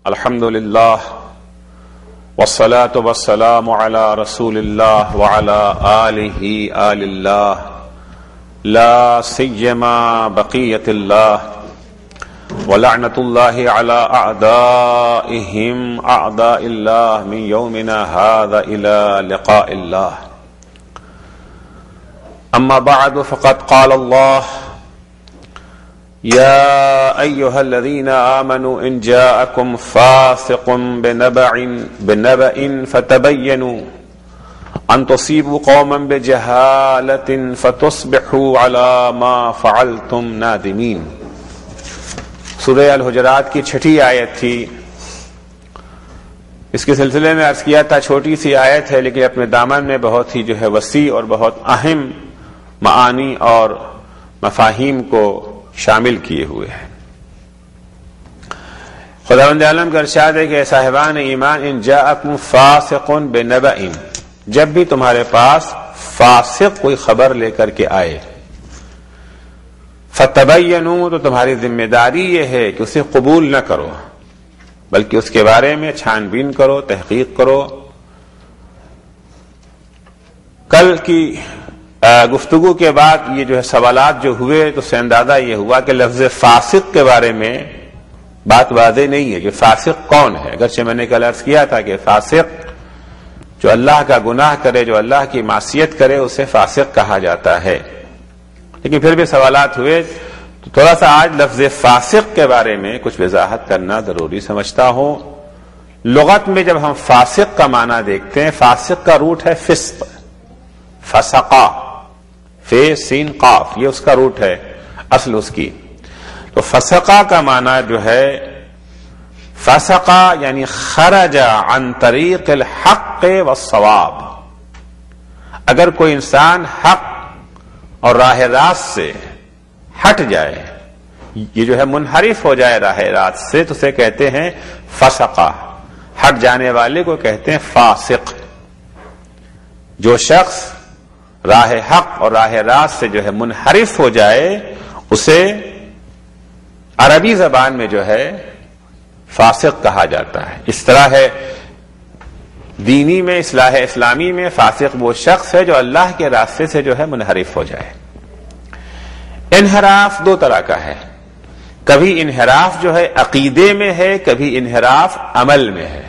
الحمد للہ والصلاة والسلام على رسول اللہ وعلى آلہ آل اللہ لا سیما بقیت اللہ ولعنۃ اللہ علی اعدائہم اعداء اللہ من یومنا ھذا الی لقاء اللہ اما بعد فقد قال اللہ يا أيها الذين آمنوا إن جاءكم فاسق بنبأ فتبينوا أن تصيبوا قوما بجهالة فتصبحوا على ما فعلتم نادمين. سورہ الحجرات کی 6 آیت تھی. اس کے سلسلے میں عرض کیا تھا چھوٹی سی آیت ہے لیکن اپنے دامن میں بہت ہی وسیع اور بہت اہم معانی اور مفاہیم کو شامل کیے ہوئے ہیں. خداوند عالم کا ارشاد ہے کہ صاحبان ایمان ان جاءکم فاسق بنبأ، جب بھی تمہارے پاس فاسق کوئی خبر لے کر کے آئے، فتبینوا، تو تمہاری ذمہ داری یہ ہے کہ اسے قبول نہ کرو بلکہ اس کے بارے میں چھان بین کرو، تحقیق کرو. کل کی گفتگو کے بعد یہ سوالات جو ہوئے تو اس سے اندازہ یہ ہوا کہ لفظ فاسق کے بارے میں بات واضح نہیں ہے کہ فاسق کون ہے. اگرچہ میں نے کل عرض کیا تھا کہ فاسق جو اللہ کا گناہ کرے، جو اللہ کی معصیت کرے، اسے فاسق کہا جاتا ہے. لیکن پھر بھی سوالات ہوئے تو تھوڑا سا آج لفظ فاسق کے بارے میں کچھ وضاحت کرنا ضروری سمجھتا ہوں. لغت میں جب ہم فاسق کا معنی دیکھتے ہیں، فاسق کا روٹ ہے فسق، فسقا، فے سین قاف، یہ اس کا روٹ ہے اصل اس کی. تو فسقا کا معنی جو ہے فسقا یعنی خرج عن طریق الحق والصواب. اگر کوئی انسان حق اور راہ راست سے ہٹ جائے، یہ منحرف ہو جائے راہ راست سے، تو اسے کہتے ہیں فسقا. ہٹ جانے والے کو کہتے ہیں فاسق. جو شخص راہ حق اور راہ راست سے منحرف ہو جائے، اسے عربی زبان میں فاسق کہا جاتا ہے. اس طرح ہے دینی میں، اصلاح اسلامی میں فاسق وہ شخص ہے جو اللہ کے راستے سے منحرف ہو جائے. انحراف 2 طرح کا ہے. کبھی انحراف عقیدے میں ہے، کبھی انحراف عمل میں ہے.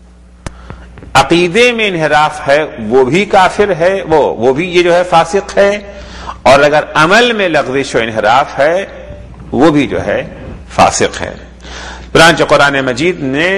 عقیدے میں انحراف ہے وہ بھی کافر ہے، وہ بھی یہ فاسق ہے. اور اگر عمل میں لغزش و انحراف ہے وہ بھی فاسق ہے. چنانچہ قرآن مجید نے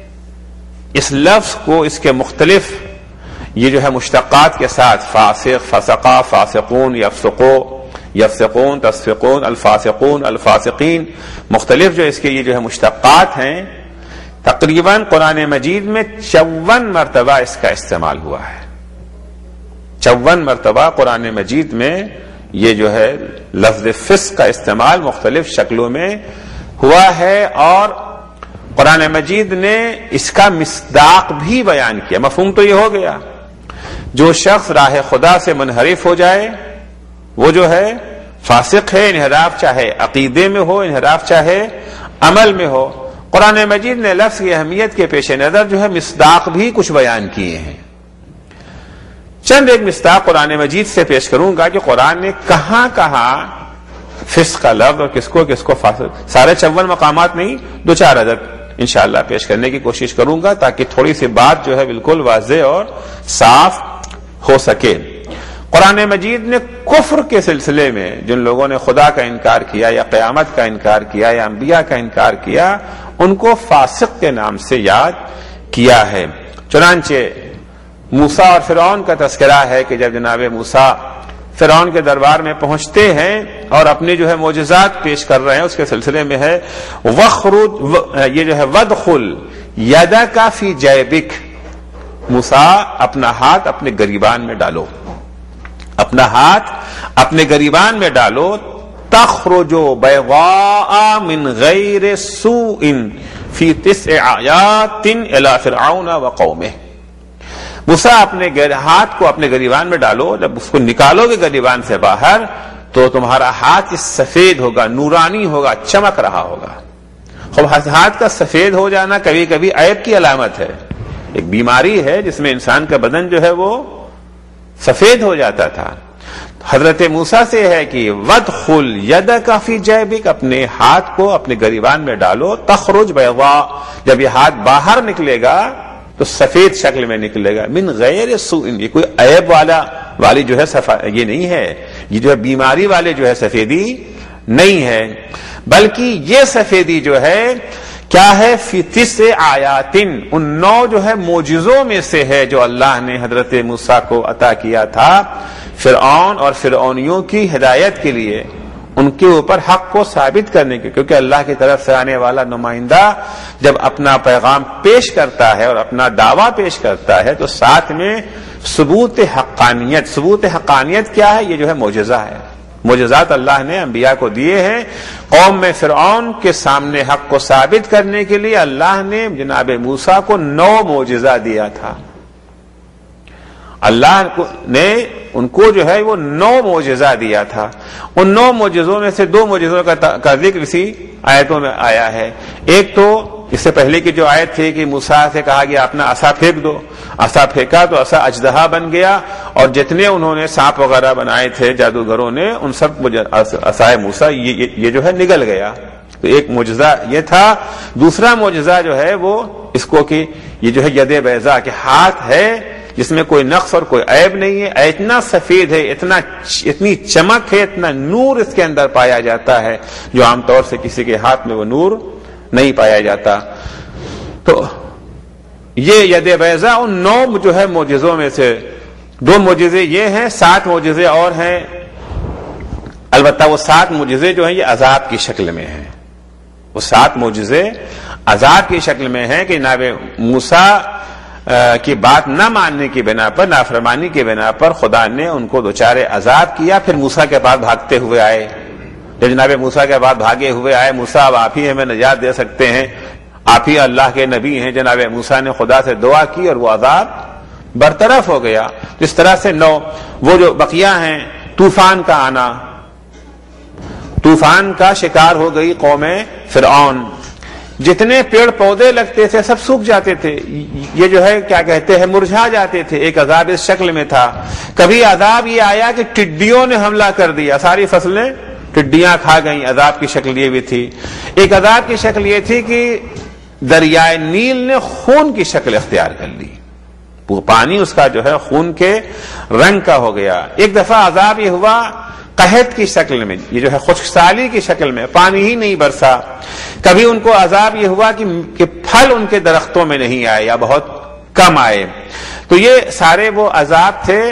اس لفظ کو اس کے مختلف یہ مشتقات کے ساتھ فاسق، فسقہ، فاسقون، یفسقو، یفسقون، تسفقون، الفاسقون، الفاسقین، مختلف اس کے یہ مشتقات ہیں. تقریباً قرآن مجید میں 54 مرتبہ اس کا استعمال ہوا ہے. 54 مرتبہ قرآن مجید میں یہ لفظ فسق کا استعمال مختلف شکلوں میں ہوا ہے. اور قرآن مجید نے اس کا مصداق بھی بیان کیا. مفہوم تو یہ ہو گیا، جو شخص راہ خدا سے منحرف ہو جائے وہ فاسق ہے. انحراف چاہے عقیدے میں ہو، انحراف چاہے عمل میں ہو. قرآن مجید نے لفظ کی اہمیت کے پیش نظر مصداق بھی کچھ بیان کیے ہیں. چند ایک مصداق قرآن مجید سے پیش کروں گا کہ قرآن نے کہاں کہاں فسق کا لفظ اور کس کو فاسق، سارے 54 مقامات نہیں، 2-4 عدد انشاءاللہ پیش کرنے کی کوشش کروں گا تاکہ تھوڑی سی بات بالکل واضح اور صاف ہو سکے. قرآن مجید نے کفر کے سلسلے میں جن لوگوں نے خدا کا انکار کیا یا قیامت کا انکار کیا یا انبیاء کا انکار کیا، ان کو فاسق کے نام سے یاد کیا ہے. چنانچہ موسیٰ اور فرعون کا تذکرہ ہے کہ جب جناب موسیٰ فرعون کے دربار میں پہنچتے ہیں اور اپنے معجزات پیش کر رہے ہیں، اس کے سلسلے میں ہے وَخْرُجْ، یہ وَدْخُلْ یَدَکَ فِی جَیبِک، موسیٰ اپنا ہاتھ اپنے گریبان میں ڈالو، اپنا ہاتھ اپنے گریبان میں ڈالو. تخرج بیضاء من غیر سوء فی 9 آیات الی فرعون وقومہ. موسیٰ اپنے ہاتھ کو اپنے گریبان میں ڈالو، جب اس کو نکالو گے گریبان سے باہر تو تمہارا ہاتھ سفید ہوگا، نورانی ہوگا، چمک رہا ہوگا. ہاتھ کا سفید ہو جانا کبھی کبھی عیب کی علامت ہے. ایک بیماری ہے جس میں انسان کا بدن جو ہے وہ سفید ہو جاتا تھا. حضرت موسیٰ سے ہے کہ وَادْخُلْ يَدَكَ فِي جَيْبِكَ، اپنے ہاتھ کو اپنے گریبان میں ڈالو، تخرج بیضاء، جب یہ ہاتھ باہر نکلے گا تو سفید شکل میں نکلے گا، من غیر سوء، یہ کوئی عیب والی جو ہے یہ نہیں ہے، یہ جو ہے بیماری والے جو ہے سفیدی نہیں ہے، بلکہ یہ سفیدی جو ہے کیا ہے، فی 9 آیات، ان 9 جو ہے معجزوں میں سے ہے جو اللہ نے حضرت موسیٰ کو عطا کیا تھا فرعون اور فرعونیوں کی ہدایت کے لیے، ان کے اوپر حق کو ثابت کرنے کے، کیونکہ اللہ کی طرف سے آنے والا نمائندہ جب اپنا پیغام پیش کرتا ہے اور اپنا دعویٰ پیش کرتا ہے تو ساتھ میں ثبوت حقانیت کیا ہے، یہ جو ہے معجزہ ہے. معجزات اللہ نے انبیاء کو دیے ہیں. قوم میں فرعون کے سامنے حق کو ثابت کرنے کے لیے اللہ نے جناب موسیٰ کو 9 معجزہ دیا تھا. اللہ نے ان کو جو ہے وہ 9 معجزہ دیا تھا. ان 9 معجزوں میں سے 2 معجزوں کا ذکر اسی آیتوں میں آیا ہے. ایک تو اس سے پہلے کی جو آیت تھی کہ موسیٰ سے کہا گیا اپنا عصا پھینک دو، عصا پھینکا تو عصا اژدہا بن گیا، اور جتنے انہوں نے سانپ وغیرہ بنائے تھے جادوگروں نے، ان سب عصائے موسیٰ یہ جو ہے نگل گیا. تو ایک معجزہ یہ تھا. دوسرا معجزہ جو ہے وہ اس کو کہ یہ جو ہے ید بیضاء کے ہاتھ ہے جس میں کوئی نقص اور کوئی عیب نہیں ہے، اتنا سفید ہے، اتنی چمک ہے، اتنا نور اس کے اندر پایا جاتا ہے جو عام طور سے کسی کے ہاتھ میں وہ نور نہیں پایا جاتا. تو یہ ید بیضاء ان 9 جو ہے معجزوں میں سے 2 معجزے یہ ہیں. 7 معجزے اور ہیں، البتہ وہ 7 معجزے جو ہیں یہ عذاب کی شکل میں ہیں. وہ 7 معجزے عذاب کی شکل میں ہیں کہ جناب موسیٰ کی بات نہ ماننے کی بنا پر، نافرمانی کی بنا پر خدا نے ان کو دوچارے عذاب کیا. پھر موسیٰ کے پاس بھاگتے ہوئے آئے، جب جناب موسیٰ کے بعد بھاگے ہوئے آئے، موسیٰ اب آپ ہی ہمیں نجات دے سکتے ہیں، آپ ہی اللہ کے نبی ہیں. جناب موسیٰ نے خدا سے دعا کی اور وہ عذاب برطرف ہو گیا. اس طرح سے 9 وہ جو بقیہ ہیں، طوفان کا آنا، طوفان کا شکار ہو گئی قوم فرعون. جتنے پیڑ پودے لگتے تھے سب سوکھ جاتے تھے، یہ جو ہے کیا کہتے ہیں مرجھا جاتے تھے. ایک عذاب اس شکل میں تھا. کبھی عذاب یہ آیا کہ ٹڈیوں نے حملہ کر دیا، ساری فصلیں ٹڈیاں کھا گئیں، عذاب کی شکل یہ بھی تھی. ایک عذاب کی شکل یہ تھی کہ دریائے نیل نے خون کی شکل اختیار کر لی، وہ پانی اس کا جو ہے خون کے رنگ کا ہو گیا. ایک دفعہ عذاب یہ ہوا قحط کی شکل میں، یہ جو ہے خشک سالی کی شکل میں، پانی ہی نہیں برسا. کبھی ان کو عذاب یہ ہوا کہ پھل ان کے درختوں میں نہیں آئے یا بہت کم آئے. تو یہ سارے وہ عذاب تھے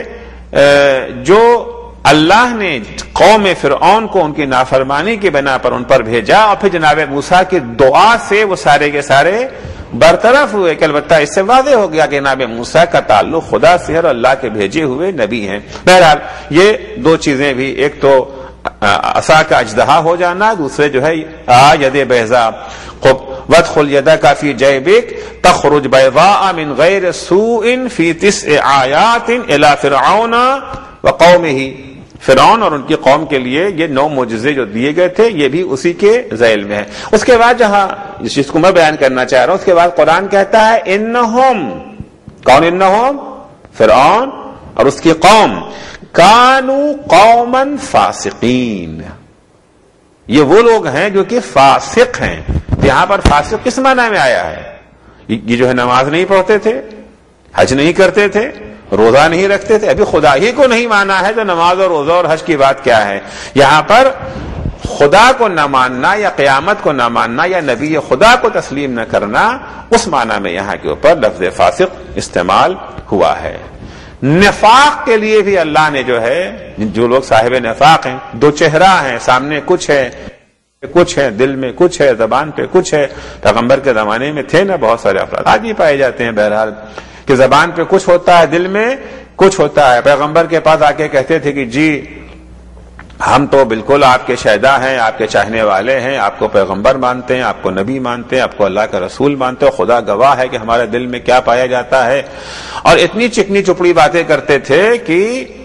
جو اللہ نے قوم فرعون کو ان کی نافرمانی کی بنا پر ان پر بھیجا، اور پھر جناب موسیٰ کی دعا سے وہ سارے کے سارے برطرف ہوئے. کہ البتہ اس سے واضح ہو گیا کہ جناب موسیٰ کا تعلق خدا سے اور اللہ کے بھیجے ہوئے نبی ہیں. بہرحال یہ 2 چیزیں بھی، ایک تو عصا کا اژدہا ہو جانا، دوسرے جو ہے ید بیضاء. وادخل یدک فی جیبک تخرج بیضاء من غیر سوء فی 9 آیات الی فرعون وقومہ. فرعون اور ان کی قوم کے لیے یہ 9 معجزے جو دیے گئے تھے یہ بھی اسی کے ذیل میں ہے. اس کے بعد جہاں جس چیز کو میں بیان کرنا چاہ رہا ہوں، اس کے بعد قرآن کہتا ہے انہم، کون انہم؟ فرعون اور اس کی قوم، کانوا قوما فاسقین، یہ وہ لوگ ہیں جو کہ فاسق ہیں. یہاں پر فاسق کس معنی میں آیا ہے؟ یہ جو ہے نماز نہیں پڑھتے تھے، حج نہیں کرتے تھے، روزہ نہیں رکھتے تھے. ابھی خدا ہی کو نہیں مانا ہے تو نماز اور روزہ اور حج کی بات کیا ہے؟ یہاں پر خدا کو نہ ماننا یا قیامت کو نہ ماننا یا نبی خدا کو تسلیم نہ کرنا، اس معنی میں یہاں کے اوپر لفظ فاسق استعمال ہوا ہے. نفاق کے لیے بھی اللہ نے جو ہے، جو لوگ صاحب نفاق ہیں، 2 چہرہ ہیں، سامنے کچھ ہے، کچھ ہے دل میں کچھ ہے، زبان پہ کچھ ہے. پیغمبر کے زمانے میں تھے نا بہت سارے افراد، آج بھی پائے جاتے ہیں بہرحال، کہ زبان پہ کچھ ہوتا ہے، دل میں کچھ ہوتا ہے. پیغمبر کے پاس آ کے کہتے تھے کہ جی ہم تو بالکل آپ کے شہدا ہیں، آپ کے چاہنے والے ہیں، آپ کو پیغمبر مانتے ہیں، آپ کو نبی مانتے ہیں، آپ کو اللہ کا رسول مانتے ہیں، خدا گواہ ہے کہ ہمارے دل میں کیا پایا جاتا ہے. اور اتنی چکنی چپڑی باتیں کرتے تھے کہ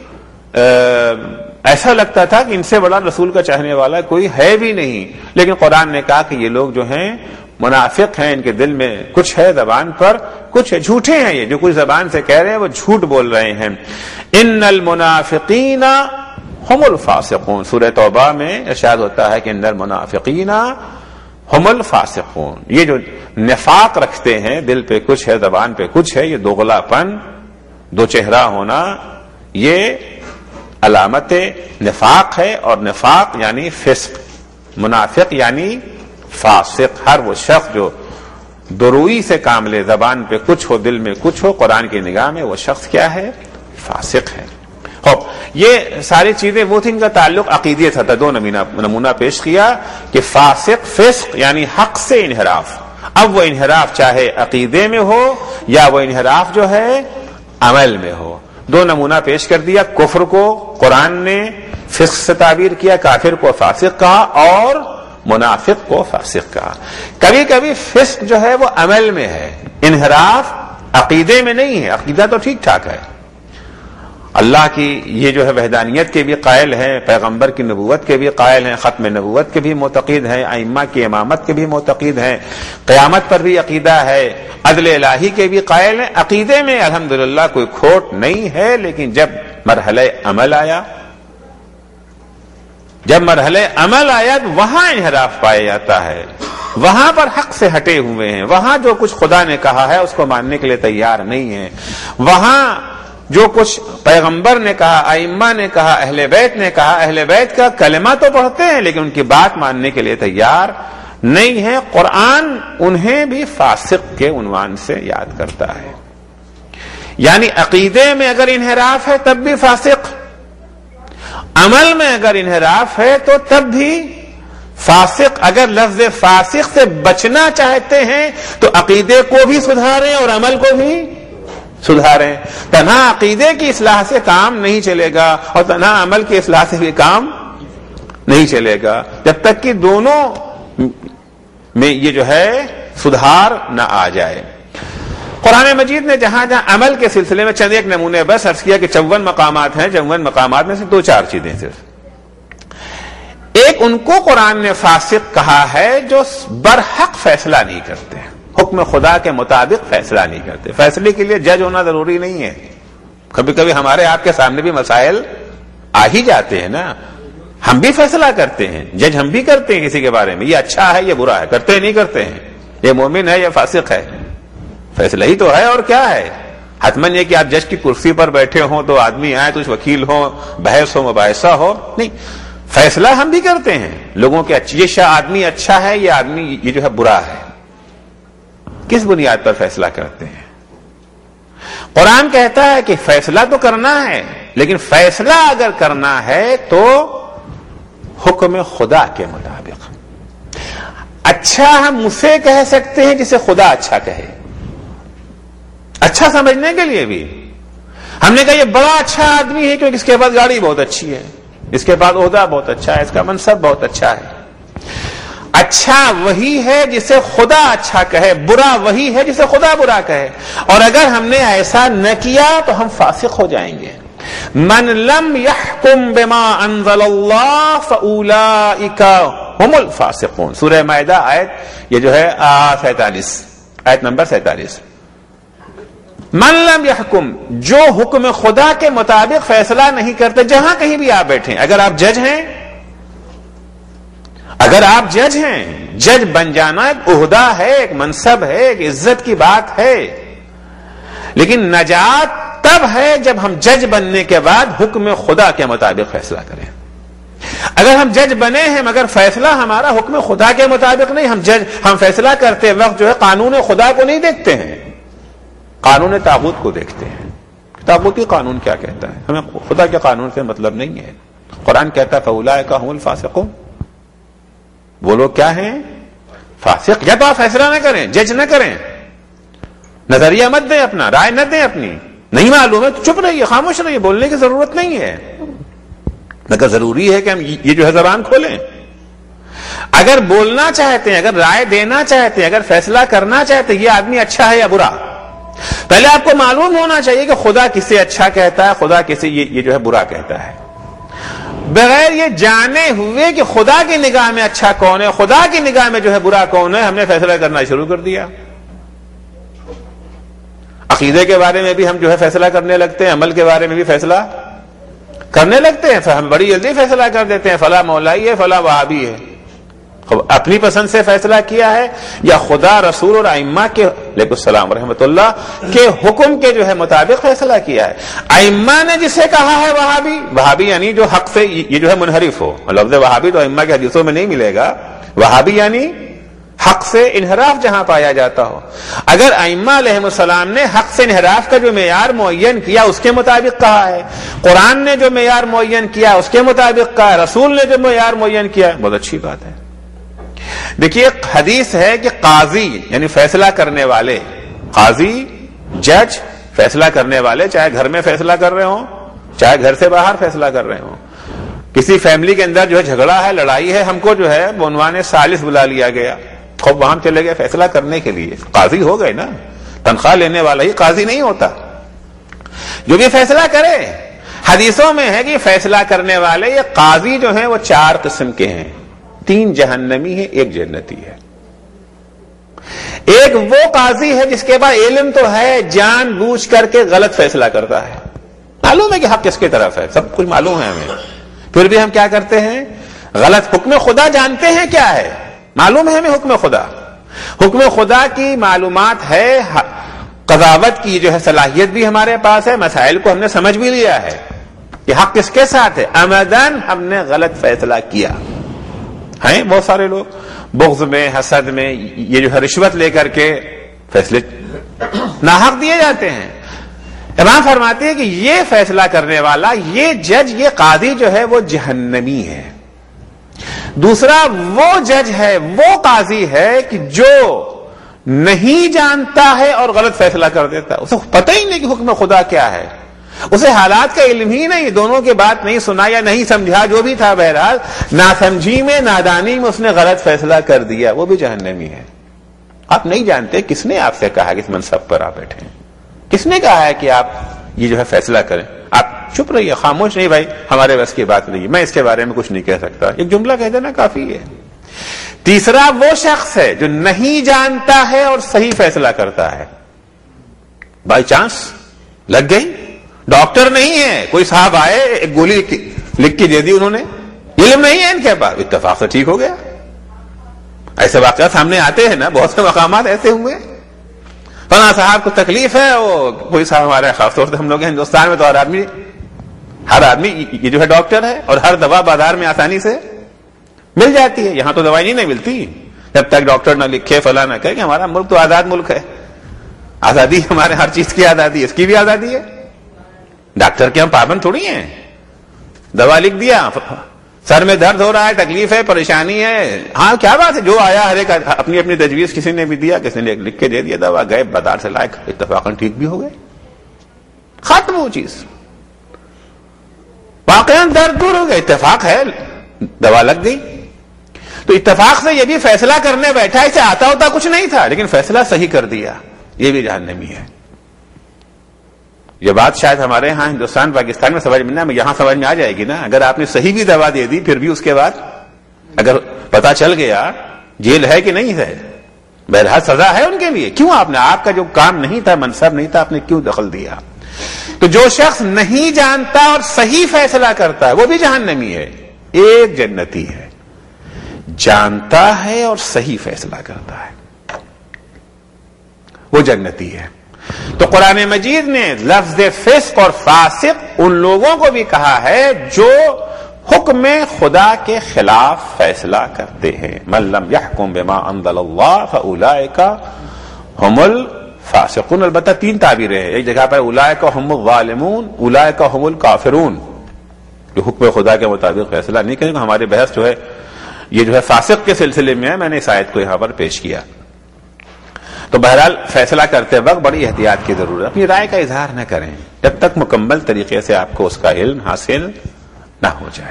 ایسا لگتا تھا کہ ان سے بڑا رسول کا چاہنے والا کوئی ہے بھی نہیں. لیکن قرآن نے کہا کہ یہ لوگ جو ہیں منافق ہیں، ان کے دل میں کچھ ہے، زبان پر کچھ ہے، جھوٹے ہیں، یہ جو کچھ زبان سے کہہ رہے ہیں وہ جھوٹ بول رہے ہیں. ان المنافقین هم الفاسقون، سورہ توبہ میں ارشاد ہوتا ہے کہ ان المنافقین هم الفاسقون. یہ جو نفاق رکھتے ہیں، دل پہ کچھ ہے زبان پہ کچھ ہے، یہ دوغلا پن، دو چہرہ ہونا، یہ علامت نفاق ہے. اور نفاق یعنی فسق، منافق یعنی فاسق. ہر وہ شخص جو دروئی سے کام لے، زبان پہ کچھ ہو دل میں کچھ ہو، قرآن کی نگاہ میں وہ شخص کیا ہے؟ فاسق ہے. یہ ساری چیزیں وہ تھی، ان کا تعلق عقیدے تھا. دو نمونہ پیش کیا کہ فاسق، فسق یعنی حق سے انحراف. اب وہ انحراف چاہے عقیدے میں ہو یا وہ انحراف جو ہے عمل میں ہو. دو نمونہ پیش کر دیا. کفر کو قرآن نے فسق سے تعبیر کیا، کافر کو فاسق کہا، اور منافق کو فاسق کہا. کبھی کبھی فسق جو ہے وہ عمل میں ہے، انحراف عقیدے میں نہیں ہے. عقیدہ تو ٹھیک ٹھاک ہے، اللہ کی یہ جو ہے وحدانیت کے بھی قائل ہیں، پیغمبر کی نبوت کے بھی قائل ہیں، ختم نبوت کے بھی معتقد ہیں، ائمہ کی امامت کے بھی معتقد ہیں، قیامت پر بھی عقیدہ ہے، عدل الہی کے بھی قائل ہیں. عقیدے میں الحمدللہ کوئی کھوٹ نہیں ہے. لیکن جب مرحلہ عمل آیا تو وہاں انحراف پایا جاتا ہے. وہاں پر حق سے ہٹے ہوئے ہیں، وہاں جو کچھ خدا نے کہا ہے اس کو ماننے کے لیے تیار نہیں ہیں، وہاں جو کچھ پیغمبر نے کہا، ائمہ نے کہا، اہل بیت نے کہا، اہل بیت کا کلمہ تو پڑھتے ہیں لیکن ان کی بات ماننے کے لیے تیار نہیں ہے. قرآن انہیں بھی فاسق کے عنوان سے یاد کرتا ہے. یعنی عقیدے میں اگر انحراف ہے تب بھی فاسق، عمل میں اگر انحراف ہے تو تب بھی فاسق. اگر لفظ فاسق سے بچنا چاہتے ہیں تو عقیدے کو بھی سدھاریں اور عمل کو بھی سدھاریں. تنہا عقیدے کی اصلاح سے کام نہیں چلے گا اور تنہا عمل کی اصلاح سے بھی کام نہیں چلے گا جب تک کہ دونوں میں یہ جو ہے سدھار نہ آ جائے. قرآن مجید نے جہاں جہاں عمل کے سلسلے میں چند ایک نمونے بس عرض کیا کہ 54 مقامات ہیں. 54 مقامات میں سے 2-4 چیزیں صرف. ایک ان کو قرآن نے فاسق کہا ہے جو برحق فیصلہ نہیں کرتے، حکم خدا کے مطابق فیصلہ نہیں کرتے. فیصلے کے لیے جج ہونا ضروری نہیں ہے. کبھی کبھی ہمارے آپ کے سامنے بھی مسائل آ ہی جاتے ہیں نا، ہم بھی فیصلہ کرتے ہیں، جج ہم بھی کرتے ہیں کسی کے بارے میں، یہ اچھا ہے یہ برا ہے، کرتے نہیں کرتے ہیں، یہ مومن ہے یہ فاسق ہے. فیصلہ ہی تو ہے اور کیا ہے. حتماً یہ کہ آپ جج کی کرسی پر بیٹھے ہوں تو آدمی آئے تو اس وکیل ہو، بحث ہو، مباحثہ ہو، نہیں. فیصلہ ہم بھی کرتے ہیں لوگوں کے، یہ آدمی اچھا ہے یہ آدمی یہ جو ہے برا ہے. کس بنیاد پر فیصلہ کرتے ہیں؟ قرآن کہتا ہے کہ فیصلہ تو کرنا ہے لیکن فیصلہ اگر کرنا ہے تو حکم خدا کے مطابق. اچھا ہم اسے کہہ سکتے ہیں جسے خدا اچھا کہے، اچھا سمجھنے کے لیے بھی. ہم نے کہا یہ بڑا اچھا آدمی ہے کیونکہ اس کے پاس گاڑی بہت اچھی ہے، اس کے پاس عہدہ بہت اچھا ہے، اس کا منصب بہت اچھا ہے. اچھا وہی ہے جسے خدا اچھا کہے، برا وہی ہے جسے خدا برا کہے. اور اگر ہم نے ایسا نہ کیا تو ہم فاسق ہو جائیں گے. من لم يحكم بما انزل الله فاولئك هم الفاسقون. سورہ مائدہ آیت یہ جو ہے 47، آیت نمبر 47. من لم يحكم، جو حکم خدا کے مطابق فیصلہ نہیں کرتے. جہاں کہیں بھی آپ بیٹھیں، اگر آپ جج ہیں، اگر آپ جج ہیں، جج بن جانا ایک عہدہ ہے، ایک منصب ہے، ایک عزت کی بات ہے، لیکن نجات تب ہے جب ہم جج بننے کے بعد حکم خدا کے مطابق فیصلہ کریں. اگر ہم جج بنے ہیں مگر فیصلہ ہمارا حکم خدا کے مطابق نہیں، ہم فیصلہ کرتے وقت جو ہے قانون خدا کو نہیں دیکھتے ہیں، قانون طاغوت کو دیکھتے ہیں. طاغوتی قانون کیا کہتا ہے، ہمیں خدا کے قانون سے مطلب نہیں ہے. قرآن کہتا ہے فاولئک هم الفاسقون. وہ لوگ کیا ہیں؟ فاسق. یا تو آپ فیصلہ نہ کریں، جج نہ کریں، نظریہ مت دیں، اپنا رائے نہ دیں، اپنی نہیں معلوم ہے تو چپ رہیے، خاموش رہیے، بولنے کی ضرورت نہیں ہے. مگر ضروری ہے کہ ہم یہ جو ہے زبان کھولیں. اگر بولنا چاہتے ہیں، اگر رائے دینا چاہتے ہیں، اگر فیصلہ کرنا چاہتے ہیں یہ آدمی اچھا ہے یا برا، پہلے آپ کو معلوم ہونا چاہیے کہ خدا کسے اچھا کہتا ہے، خدا کسے یہ جو ہے برا کہتا ہے. بغیر یہ جانے ہوئے کہ خدا کی نگاہ میں اچھا کون ہے، خدا کی نگاہ میں جو ہے برا کون ہے، ہم نے فیصلہ کرنا شروع کر دیا۔ عقیدے کے بارے میں بھی ہم جو ہے فیصلہ کرنے لگتے ہیں، عمل کے بارے میں بھی فیصلہ کرنے لگتے ہیں، ہم بڑی جلدی فیصلہ کر دیتے ہیں، فلاں مولائی ہے، فلاں وہابی ہے۔ اپنی پسند سے فیصلہ کیا ہے یا خدا، رسول اور ائمہ کے علیکم السلام ورحمۃ اللہ کے حکم کے جو ہے مطابق فیصلہ کیا ہے؟ ائمہ نے جسے کہا ہے وہابی، وہابی یعنی جو حق سے یہ جو ہے منحرف ہو، لفظ وہابی تو ائمہ کے حدیثوں میں نہیں ملے گا، وہابی یعنی حق سے انحراف جہاں پایا جاتا ہو۔ اگر ائمہ علیہم السلام نے حق سے انحراف کا جو معیار معین کیا اس کے مطابق کہا ہے، قرآن نے جو معیار معین کیا اس کے مطابق کہا ہے، رسول نے جو معیار معین کیا ہے، بہت اچھی بات ہے۔ دیکھیے حدیث ہے کہ قاضی یعنی فیصلہ کرنے والے، قاضی جج فیصلہ کرنے والے، چاہے گھر میں فیصلہ کر رہے ہوں چاہے گھر سے باہر فیصلہ کر رہے ہوں، کسی فیملی کے اندر جو ہے جھگڑا ہے، لڑائی ہے، ہم کو جو ہے بعنوان ثالث بلا لیا گیا، خوب وہاں چلے گئے فیصلہ کرنے کے لیے، قاضی ہو گئے نا، تنخواہ لینے والا ہی قاضی نہیں ہوتا، جو بھی فیصلہ کرے۔ حدیثوں میں ہے کہ فیصلہ کرنے والے یہ قاضی جو ہیں وہ 4 قسم کے ہیں، 3 جہنمی ہے، 1 جنتی ہے۔ ایک وہ قاضی ہے جس کے پاس علم تو ہے، جان بوجھ کر کے غلط فیصلہ کرتا ہے، معلوم ہے کہ حق کس کی طرف ہے، سب کچھ معلوم ہے ہمیں، پھر بھی ہم کیا کرتے ہیں؟ غلط۔ حکم خدا جانتے ہیں کیا ہے، معلوم ہے ہمیں حکم خدا، حکم خدا کی معلومات ہے، قضاوت کی جو ہے صلاحیت بھی ہمارے پاس ہے، مسائل کو ہم نے سمجھ بھی لیا ہے کہ حق کس کے ساتھ ہے، عمدن ہم نے غلط فیصلہ کیا۔ ہیں بہت سارے لوگ بغض میں، حسد میں، یہ جو ہے رشوت لے کر کے فیصلے ناحق دیے جاتے ہیں۔ امام فرماتے ہیں کہ یہ فیصلہ کرنے والا، یہ جج، یہ قاضی جو ہے وہ جہنمی ہے۔ دوسرا وہ جج ہے، وہ قاضی ہے کہ جو نہیں جانتا ہے اور غلط فیصلہ کر دیتا ہے، اسے پتہ ہی نہیں کہ حکم خدا کیا ہے، اسے حالات کا علم ہی نہیں، دونوں کی بات نہیں سنا یا نہیں سمجھا، جو بھی تھا بہرحال ناسمجھی میں، نادانی میں اس نے غلط فیصلہ کر دیا، وہ بھی جہنمی ہے۔ آپ نہیں جانتے کس نے آپ سے کہا کہ اس منصب پر آپ بیٹھے ہیں، کس نے کہا ہے کہ آپ یہ جو ہے فیصلہ کریں، آپ چپ رہیے، خاموش، نہیں بھائی ہمارے بس کی بات نہیں، میں اس کے بارے میں کچھ نہیں کہہ سکتا، ایک جملہ کہہ دینا کافی ہے۔ تیسرا وہ شخص ہے جو نہیں جانتا ہے اور صحیح فیصلہ کرتا ہے، بائی چانس لگ گئی، ڈاکٹر نہیں ہے، کوئی صاحب آئے ایک گولی لکھ کے دے دی انہوں نے، علم نہیں ہے ان کے پاس، اتفاق سے ٹھیک ہو گیا۔ ایسے واقعات سامنے آتے ہیں نا، بہت سے مقامات ایسے ہوئے، فلاں صاحب کو تکلیف ہے، وہ کوئی صاحب ہمارے، خاص طور سے ہم لوگ ہندوستان میں تو ہر آدمی یہ جو ہے ڈاکٹر ہے، اور ہر دوا بازار میں آسانی سے مل جاتی ہے، یہاں تو دوائی نہیں ملتی جب تک ڈاکٹر نہ لکھے، فلاں نہ کہے کہ ہمارا ملک تو آزاد ملک ہے، آزادی ہمارے ہر چیز کی آزادی ہے، اس کی بھی آزادی ہے، ڈاکٹر کے ہم پابند تھوڑی ہیں۔ دوا لکھ دیا، سر میں درد ہو رہا ہے، تکلیف ہے، پریشانی ہے، ہاں کیا بات ہے، جو آیا ہر ایک اپنی اپنی تجویز کسی نے بھی دیا، کسی نے لکھ کے دے دیا دوا، گئے بازار سے لائے، اتفاقاً ٹھیک بھی ہو گئے، ختم وہ چیز، واقعاً درد دور ہو گیا، اتفاق ہے، دوا لگ گئی۔ تو اتفاق سے یہ بھی فیصلہ کرنے بیٹھا، اسے آتا ہوتا کچھ نہیں تھا لیکن فیصلہ صحیح کر دیا، یہ بھی جہنمی ہے۔ یہ بات شاید ہمارے ہاں ہندوستان پاکستان میں سمجھ میں نہ، یہاں سمجھ میں آ جائے گی نا، اگر آپ نے صحیح بھی دوا دے دی پھر بھی اس کے بعد اگر پتا چل گیا جیل ہے کہ نہیں ہے، بہرحال سزا ہے ان کے لیے، کیوں آپ نے، آپ کا جو کام نہیں تھا، منصب نہیں تھا، آپ نے کیوں دخل دیا؟ تو جو شخص نہیں جانتا اور صحیح فیصلہ کرتا ہے وہ بھی جہنمی ہے، ایک جنتی ہے، جانتا ہے اور صحیح فیصلہ کرتا ہے وہ جنتی ہے۔ تو قرآن مجید نے لفظ فسق اور فاسق ان لوگوں کو بھی کہا ہے جو حکم خدا کے خلاف فیصلہ کرتے ہیں، من لم يحكم بما انزل اللہ فاولئک هم الفاسقون۔ البتہ 3 تعبیریں ہیں، ایک جگہ پر اولئک هم الظالمون، اولئک هم الکافرون، جو حکم خدا کے مطابق فیصلہ نہیں کریں۔ ہماری بحث جو ہے یہ جو ہے فاسق کے سلسلے میں ہے، میں نے اس آیت کو یہاں پر پیش کیا۔ تو بہرحال فیصلہ کرتے وقت بڑی احتیاط کی ضرورت ہے، اپنی رائے کا اظہار نہ کریں جب تک مکمل طریقے سے آپ کو اس کا علم حاصل نہ ہو جائے۔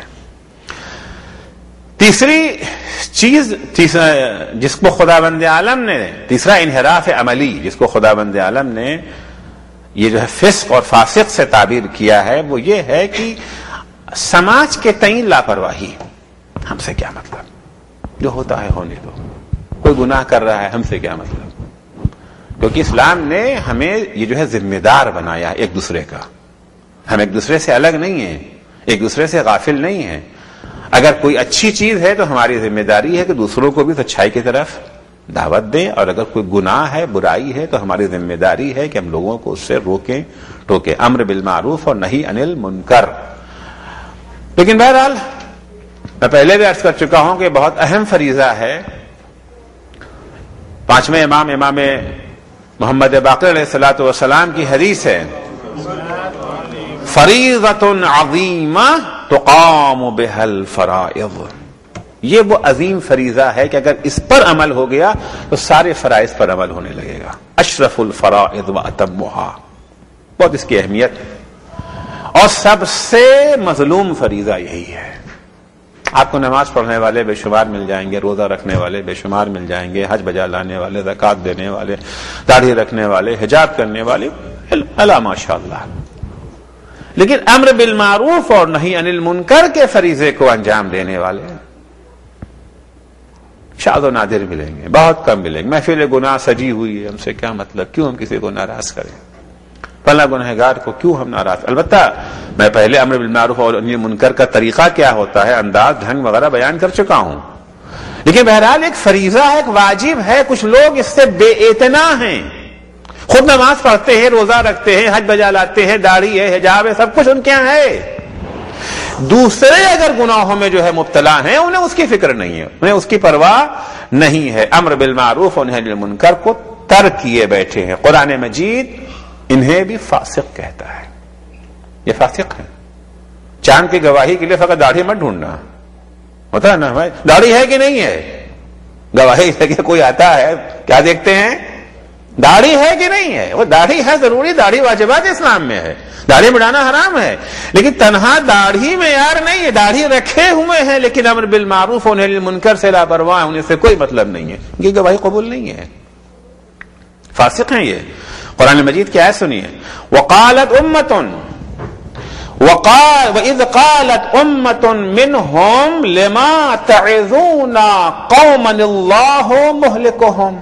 تیسری چیز جس کو خداوند عالم نے، تیسرا انحراف عملی جس کو خداوند عالم نے یہ جو ہے فسق اور فاسق سے تعبیر کیا ہے، وہ یہ ہے کہ سماج کے تئیں لاپرواہی، ہم سے کیا مطلب، جو ہوتا ہے ہونے دو، کوئی گناہ کر رہا ہے ہم سے کیا مطلب. کیونکہ اسلام نے ہمیں یہ جو ہے ذمہ دار بنایا ایک دوسرے کا. ہم ایک دوسرے سے الگ نہیں ہیں، ایک دوسرے سے غافل نہیں ہیں. اگر کوئی اچھی چیز ہے تو ہماری ذمہ داری ہے کہ دوسروں کو بھی اچھائی کی طرف دعوت دیں، اور اگر کوئی گناہ ہے، برائی ہے، تو ہماری ذمہ داری ہے کہ ہم لوگوں کو اس سے روکیں ٹوکیں. امر بالمعروف اور نہی عن المنکر. لیکن بہرحال میں پہلے بھی عرض کر چکا ہوں کہ بہت اہم فریضہ ہے. پانچویں امام محمد باقر علیہ الصلوۃ والسلام کی حدیث ہے، فریضۃ عظیمہ تقام بها الفرائض. یہ وہ عظیم فریضہ ہے کہ اگر اس پر عمل ہو گیا تو سارے فرائض پر عمل ہونے لگے گا. اشرف الفرائض واتمها، بہت اس کی اہمیت، اور سب سے مظلوم فریضہ یہی ہے. آپ کو نماز پڑھنے والے بے شمار مل جائیں گے، روزہ رکھنے والے بے شمار مل جائیں گے، حج بجا لانے والے، زکوٰۃ دینے والے، داڑھی رکھنے والے، حجاب کرنے والے، اللہ ماشاء اللہ. لیکن امر بالمعروف اور نہی عن المنکر کے فریضے کو انجام دینے والے شاذ و نادر ملیں گے، بہت کم ملیں گے. محفل گناہ سجی ہوئی ہے، ہم سے کیا مطلب، کیوں ہم کسی کو ناراض کریں، فلاں گنہگار کو کیوں ہم ناراض. البتہ میں پہلے امر بالمعروف اور نہی عن المنکر کا طریقہ کیا ہوتا ہے، انداز، ڈھنگ وغیرہ بیان کر چکا ہوں. لیکن بہرحال ایک فریضہ ہے، ایک واجب ہے. کچھ لوگ اس سے بے اعتنا ہیں، خود نماز پڑھتے ہیں، روزہ رکھتے ہیں، حج بجا لاتے ہیں، داڑھی ہے، حجاب ہے، سب کچھ ان کے یہاں ہے. دوسرے اگر گناہوں میں جو ہے مبتلا ہیں، انہیں اس کی فکر نہیں ہے، انہیں اس کی پرواہ نہیں ہے. امر بالمعروف اور نہی عن المنکر کو ترک کیے بیٹھے ہیں. قرآن مجید انہیں بھی فاسق کہتا ہے. یہ فاسق ہے. چاند کی گواہی کے لیے فقط داڑھی مت ڈھونڈنا، ہوتا ہے نا بھائی، داڑھی ہے کہ نہیں ہے، گواہی کے کوئی آتا ہے کیا دیکھتے ہیں، داڑھی ہے کہ نہیں ہے. وہ داڑھی ہے ضروری، داڑھی واجبات اسلام میں ہے، داڑھی بڑھانا حرام ہے. لیکن تنہا داڑھی میں یار نہیں ہے، داڑھی رکھے ہوئے ہیں لیکن امر بالمعروف اور نہی عن المنکر سے لاپرواہ، انہیں سے کوئی مطلب نہیں ہے، یہ گواہی قبول نہیں ہے، فاسق ہیں یہ. قرآن مجید کی آیت سنیے، وَإِذْ قَالَتْ أُمَّةٌ مِّنْهُمْ لِمَا تَعِظُونَ قَوْمًا اللَّهُ مُهْلِكُهُمْ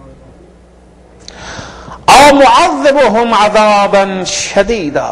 أَوْ مُعَذِّبُهُمْ عَذَابًا شَدِيدًا.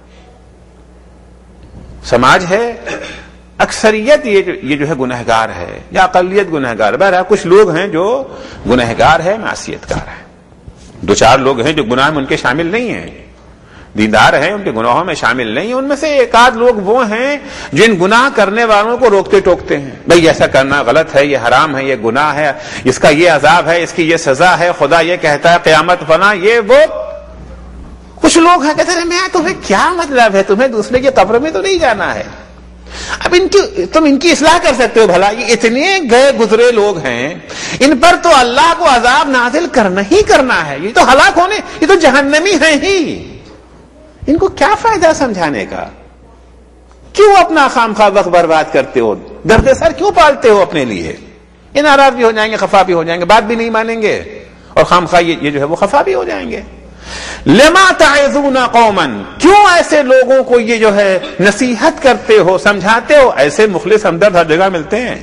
سماج ہے، اکثریت یہ جو ہے گنہگار ہے یا اقلیت گنہگار. بہرحال کچھ لوگ ہیں جو گنہگار ہے، معصیت کار ہے. دو چار لوگ ہیں جو گناہ میں ان کے شامل نہیں ہیں، دیندار ہیں، ان کے گناہوں میں شامل نہیں ہیں. ان میں سے ایک آدھ لوگ وہ ہیں جو ان گناہ کرنے والوں کو روکتے ٹوکتے ہیں، بھئی ایسا کرنا غلط ہے، یہ حرام ہے، یہ گناہ ہے، اس کا یہ عذاب ہے، اس کی یہ سزا ہے، خدا یہ کہتا ہے قیامت فنا. یہ وہ کچھ لوگ ہیں کہتے ہیں میں تمہیں کیا مطلب ہے، تمہیں دوسرے کی قبر میں تو نہیں جانا ہے. اب تم ان کی اصلاح کر سکتے ہو بھلا، یہ اتنے گئے گزرے لوگ ہیں، ان پر تو اللہ کو عذاب نازل کرنا ہی کرنا ہے، یہ تو ہلاک ہونے، یہ تو جہنمی ہیں ہی. ان کو کیا فائدہ سمجھانے کا، کیوں اپنا خامخواہ وقت برباد کرتے ہو، درد سر کیوں پالتے ہو اپنے لیے. یہ ناراض بھی ہو جائیں گے، خفا بھی ہو جائیں گے، بات بھی نہیں مانیں گے، اور خامخواہ یہ جو ہے وہ خفا بھی ہو جائیں گے. لما تعظون قوما، کیوں ایسے لوگوں کو یہ جو ہے نصیحت کرتے ہو، سمجھاتے ہو. ایسے مخلص ہمدرد ہر جگہ ملتے ہیں،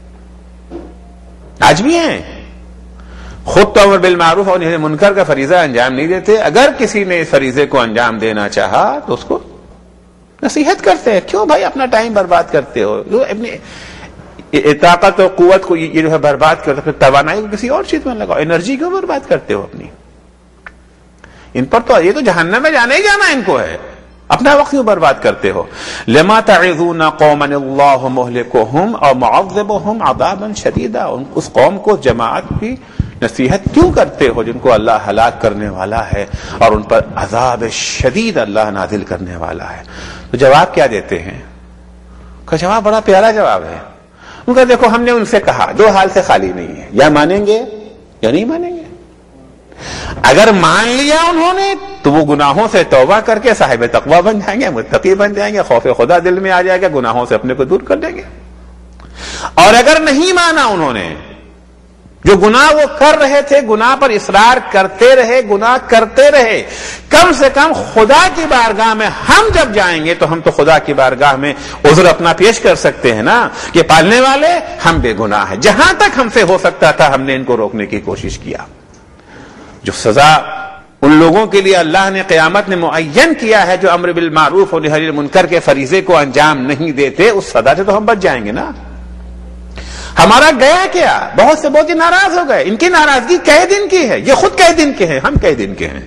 آج بھی ہیں. خود تو امر بالمعروف اور نہی عن المنکر کا فریضہ انجام نہیں دیتے، اگر کسی نے اس فریضے کو انجام دینا چاہا تو اس کو نصیحت کرتے ہیں. کیوں بھائی اپنا ٹائم برباد کرتے ہو، اپنی طاقت اور قوت کو یہ جو ہے برباد کرتے ہو، توانائی کو کسی اور چیز میں لگاؤ، انرجی کیوں برباد کرتے ہو اپنی. ان پر تو یہ تو جہنم میں جانا ہی جانا ان کو ہے، اپنا وقت کیوں برباد کرتے ہو. لما تعظون قوما اللہ مہلکہم اور معذبہم عذابا شدیدا، اس قوم کو جماعت کی نصیحت کیوں کرتے ہو جن کو اللہ ہلاک کرنے والا ہے اور ان پر عذاب شدید اللہ نازل کرنے والا ہے. تو جواب کیا دیتے ہیں؟ کا جواب بڑا پیارا جواب ہے. ان کا دیکھو ہم نے ان سے کہا، دو حال سے خالی نہیں ہے، یا مانیں گے یا نہیں مانیں گے. اگر مان لیا انہوں نے تو وہ گناہوں سے توبہ کر کے صاحب تقوی بن جائیں گے، متقی بن جائیں گے، خوف خدا دل میں آ جائے گا، گناہوں سے اپنے کو دور کر دیں گے. اور اگر نہیں مانا انہوں نے جو گناہ وہ کر رہے تھے گناہ پر اصرار کرتے رہے، گناہ کرتے رہے. کم سے کم خدا کی بارگاہ میں ہم جب جائیں گے تو ہم تو خدا کی بارگاہ میں عذر اپنا پیش کر سکتے ہیں نا کہ پالنے والے ہم بے گناہ ہیں. جہاں تک ہم سے ہو سکتا تھا ہم نے ان کو روکنے کی کوشش کیا. جو سزا ان لوگوں کے لیے اللہ نے قیامت نے معین کیا ہے جو امر بالمعروف اور نہی عن المنکر کے فریضے کو انجام نہیں دیتے، اس سزا سے تو ہم بچ جائیں گے نا. ہمارا گیا کیا؟ بہت سے بہت ہی ناراض ہو گئے. ان کی ناراضگی کئے دن کی ہے؟ یہ خود کئے دن کے ہیں، ہم کئے دن کے ہیں.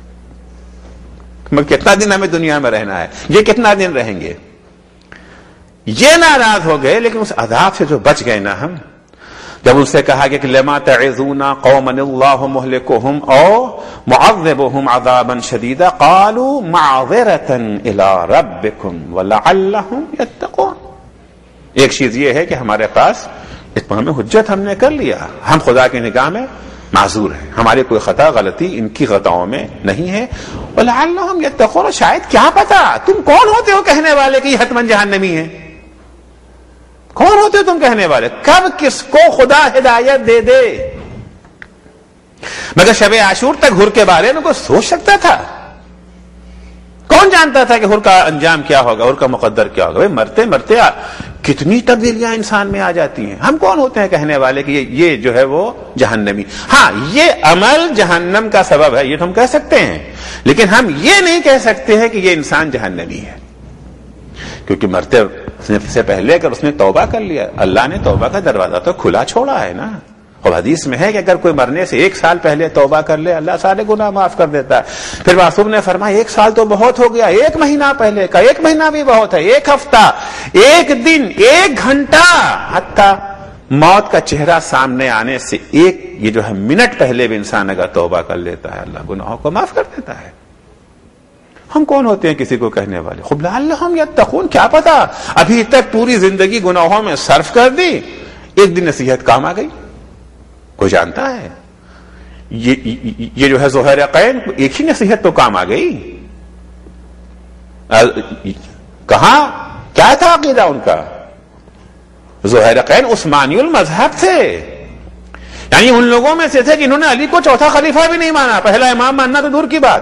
کتنا دن ہمیں دنیا میں رہنا ہے؟ یہ کتنا دن رہیں گے؟ یہ ناراض ہو گئے، لیکن اس عذاب سے جو بچ گئے نا ہم. جب ان سے کہا گیا کہ لما تعظون قوما اللہ مہلکہم او معذبہم عذابا شدیدا قالوا معذرۃ الی ربکم ولعلہم یتقون. ایک چیز یہ ہے کہ ہمارے پاس اس پر ہمیں حجت ہم نے کر لیا، ہم خدا کی نگاہ میں معذور ہیں، ہماری کوئی خطا غلطی ان کی خطاؤں میں نہیں ہے. وَلَعَلَّهُمْ يَتَّقُونَ. شاید کیا پتا تم کون ہوتے ہو کہنے والے کہ یہ حتماً جہنمی ہے؟ کون ہوتے ہو تم کہنے والے؟ کب کس کو خدا ہدایت دے دے؟ مگر شب عاشور تک حر کے بارے میں کوئی سوچ سکتا تھا؟ کون جانتا تھا کہ حر کا انجام کیا ہوگا، حر کا مقدر کیا ہوگا؟ مرتے مرتے کتنی تبدیلیاں انسان میں آ جاتی ہیں. ہم کون ہوتے ہیں کہنے والے کہ یہ جو ہے وہ جہنمی؟ ہاں یہ عمل جہنم کا سبب ہے یہ تو ہم کہہ سکتے ہیں، لیکن ہم یہ نہیں کہہ سکتے ہیں کہ یہ انسان جہنمی ہے، کیونکہ مرتے سے پہلے اگر اس نے توبہ کر لیا، اللہ نے توبہ کا دروازہ تو کھلا چھوڑا ہے نا. اور حدیث میں ہے کہ اگر کوئی مرنے سے 1 سال پہلے توبہ کر لے اللہ سارے گناہ معاف کر دیتا ہے. پھر معصوم نے فرمایا 1 سال تو بہت ہو گیا، 1 مہینہ پہلے کا 1 مہینہ بھی بہت ہے، 1 ہفتہ، 1 دن، 1 گھنٹہ، حتیٰ موت کا چہرہ سامنے آنے سے یہ جو ہے منٹ پہلے بھی انسان اگر توبہ کر لیتا ہے اللہ گناہوں کو معاف کر دیتا ہے. ہم کون ہوتے ہیں کسی کو کہنے والے؟ خب لعلہم یتقون. کیا پتا ابھی تک پوری زندگی گناہوں میں صرف کر دی، ایک دن نصیحت کام آ گئی. کوئی جانتا ہے یہ جو ہے ذوالحرقین ایک ہی نصیحت تو کام آ گئی. کہاں کیا تھا عقیدہ ان کا؟ ذوالحرقین عثمانی المذہب تھے، یعنی ان لوگوں میں سے تھے کہ انہوں نے علی کو چوتھا خلیفہ بھی نہیں مانا، پہلا امام ماننا تو دور کی بات.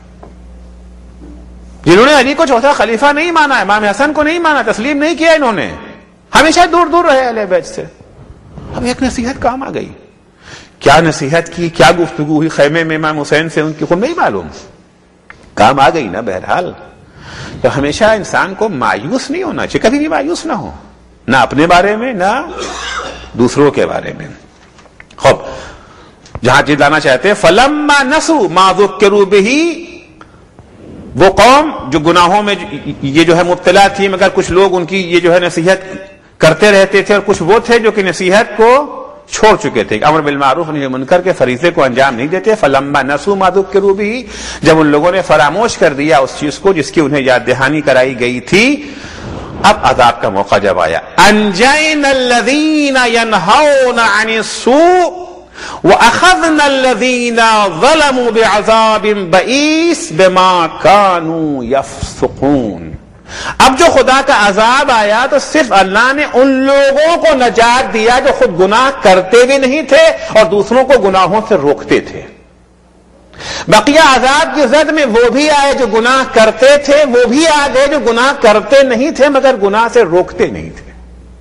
جنہوں نے علی کو چوتھا خلیفہ نہیں مانا، امام حسن کو نہیں مانا، تسلیم نہیں کیا، انہوں نے ہمیشہ دور دور رہے اہل بیت سے. اب ایک نصیحت کام آ گئی. کیا نصیحت کی، کیا گفتگو ہوئی خیمے میں امام حسین سے ان کی خود نہیں معلوم، کام آ گئی نا. بہرحال تو ہمیشہ انسان کو مایوس نہیں ہونا چاہیے، کبھی بھی مایوس نہ ہو، نہ اپنے بارے میں نہ دوسروں کے بارے میں. خب جہاں چیز لانا چاہتے ہیں فلما نسوا ما ذکروا به، وہ قوم جو گناہوں میں یہ جو ہے مبتلا تھی، مگر کچھ لوگ ان کی یہ جو ہے نصیحت کرتے رہتے تھے، اور کچھ وہ تھے جو کہ نصیحت کو چھوڑ چکے تھے، امر بالمعروف و نہی عن المنکر کے فریضے کو انجام نہیں دیتے. فلما نسوا ما ذکروا به، جب ان لوگوں نے فراموش کر دیا اس چیز کو جس کی انہیں یاد دہانی کرائی گئی تھی، اب عذاب کا موقع جب آیا. انجینا الذین ینہون عن السوء وَأَخَذْنَا الَّذِينَ ظَلَمُوا بِعَذَابٍ بَئِيسٍ بِمَا كَانُوا يَفْسُقُونَ. اب جو خدا کا عذاب آیا تو صرف اللہ نے ان لوگوں کو نجات دیا جو خود گناہ کرتے بھی نہیں تھے اور دوسروں کو گناہوں سے روکتے تھے. بقیہ عذاب کی زد میں وہ بھی آئے جو گناہ کرتے تھے، وہ بھی آ گئے جو گناہ کرتے نہیں تھے مگر گناہ سے روکتے نہیں تھے.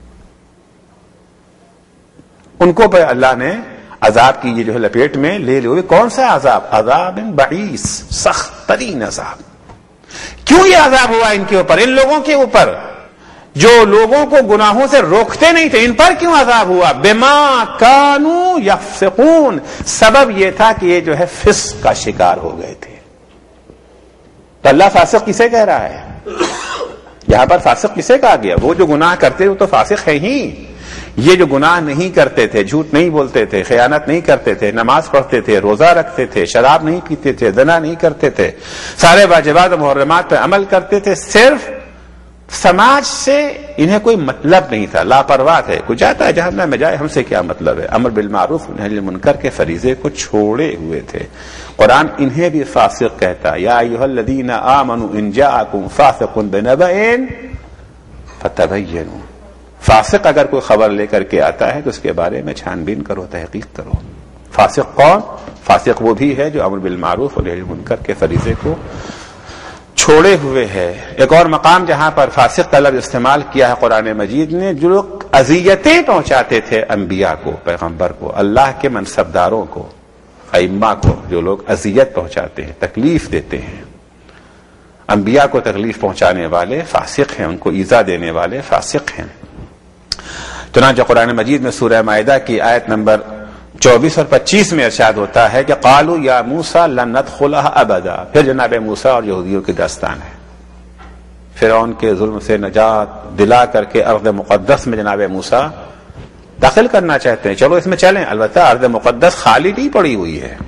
ان کو پہ اللہ نے عذاب کی یہ جو ہے لپیٹ میں لے لے. کون سا عذاب؟ عذاب بعیس، سخت ترین عذاب. کیوں یہ عذاب ہوا ان کے اوپر، ان لوگوں کے اوپر جو لوگوں کو گناہوں سے روکتے نہیں تھے؟ ان پر کیوں عذاب ہوا؟ بما کانوا یفسقون. سبب یہ تھا کہ یہ جو ہے فسق کا شکار ہو گئے تھے. تو اللہ فاسق کسے کہہ رہا ہے یہاں پر؟ فاسق کسے کہا گیا؟ وہ جو گناہ کرتے وہ تو فاسق ہے ہی. یہ جو گناہ نہیں کرتے تھے، جھوٹ نہیں بولتے تھے، خیانت نہیں کرتے تھے، نماز پڑھتے تھے، روزہ رکھتے تھے، شراب نہیں پیتے تھے، زنا نہیں کرتے تھے، سارے واجبات و محرمات پہ عمل کرتے تھے، صرف سماج سے انہیں کوئی مطلب نہیں تھا، لاپرواہ تھے. کوئی جاتا ہے جہنم میں جائے، ہم سے کیا مطلب ہے. امر بالمعروف نہی عن المنکر کے فریضے کو چھوڑے ہوئے تھے. قرآن انہیں بھی فاسق کہتا. یا ایھا الذین آمنوا ان جاءکم فاسق بنبأ فتبینوا فاسق اگر کوئی خبر لے کر کے آتا ہے تو اس کے بارے میں چھان بین کرو، تحقیق کرو. فاسق کون؟ فاسق وہ بھی ہے جو امر بالمعروف اور نہی عن المنکر کے فریضے کو چھوڑے ہوئے ہے. ایک اور مقام جہاں پر فاسق کا لفظ استعمال کیا ہے قرآن مجید نے، جو لوگ اذیتیں پہنچاتے تھے انبیاء کو، پیغمبر کو، اللہ کے منصبداروں کو، ائمہ کو، جو لوگ اذیت پہنچاتے ہیں، تکلیف دیتے ہیں، انبیاء کو تکلیف پہنچانے والے فاسق ہیں، ان کو ایذا دینے والے فاسق ہیں. چنانچہ قرآن مجید میں سورہ مائدہ کی آیت نمبر 24 اور 25 میں ارشاد ہوتا ہے کہ قالوا یا موسیٰ لن ندخلها ابدا. پھر جناب موسیٰ اور یہودیوں کی داستان ہے. فرعون کے ظلم سے نجات دلا کر کے ارض مقدس میں جناب موسیٰ داخل کرنا چاہتے ہیں. چلو اس میں چلیں، البتہ ارض مقدس خالی نہیں پڑی ہوئی ہے.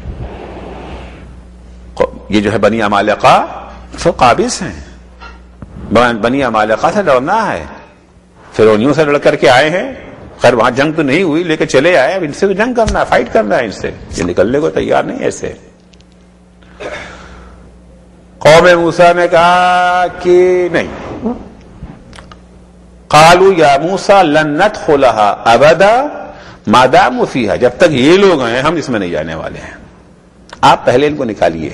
یہ جو ہے بنی عمالقہ سو قابض ہیں. بنی عمالقہ سے ڈرنا ہے. فرعونیوں سے لڑ کر کے آئے ہیں، خیر وہاں جنگ تو نہیں ہوئی لیکن چلے آئے، اب ان سے بھی جنگ کرنا ہے، فائٹ کرنا ہے ان سے. یہ نکلنے کو تیار نہیں ایسے. قوم موسیٰ نے کہا کہ نہیں، قالوا یا موسیٰ لن ندخلها ابدا ما داموا فیہا، جب تک یہ لوگ ہیں ہم اس میں نہیں جانے والے ہیں، آپ پہلے ان کو نکالیے.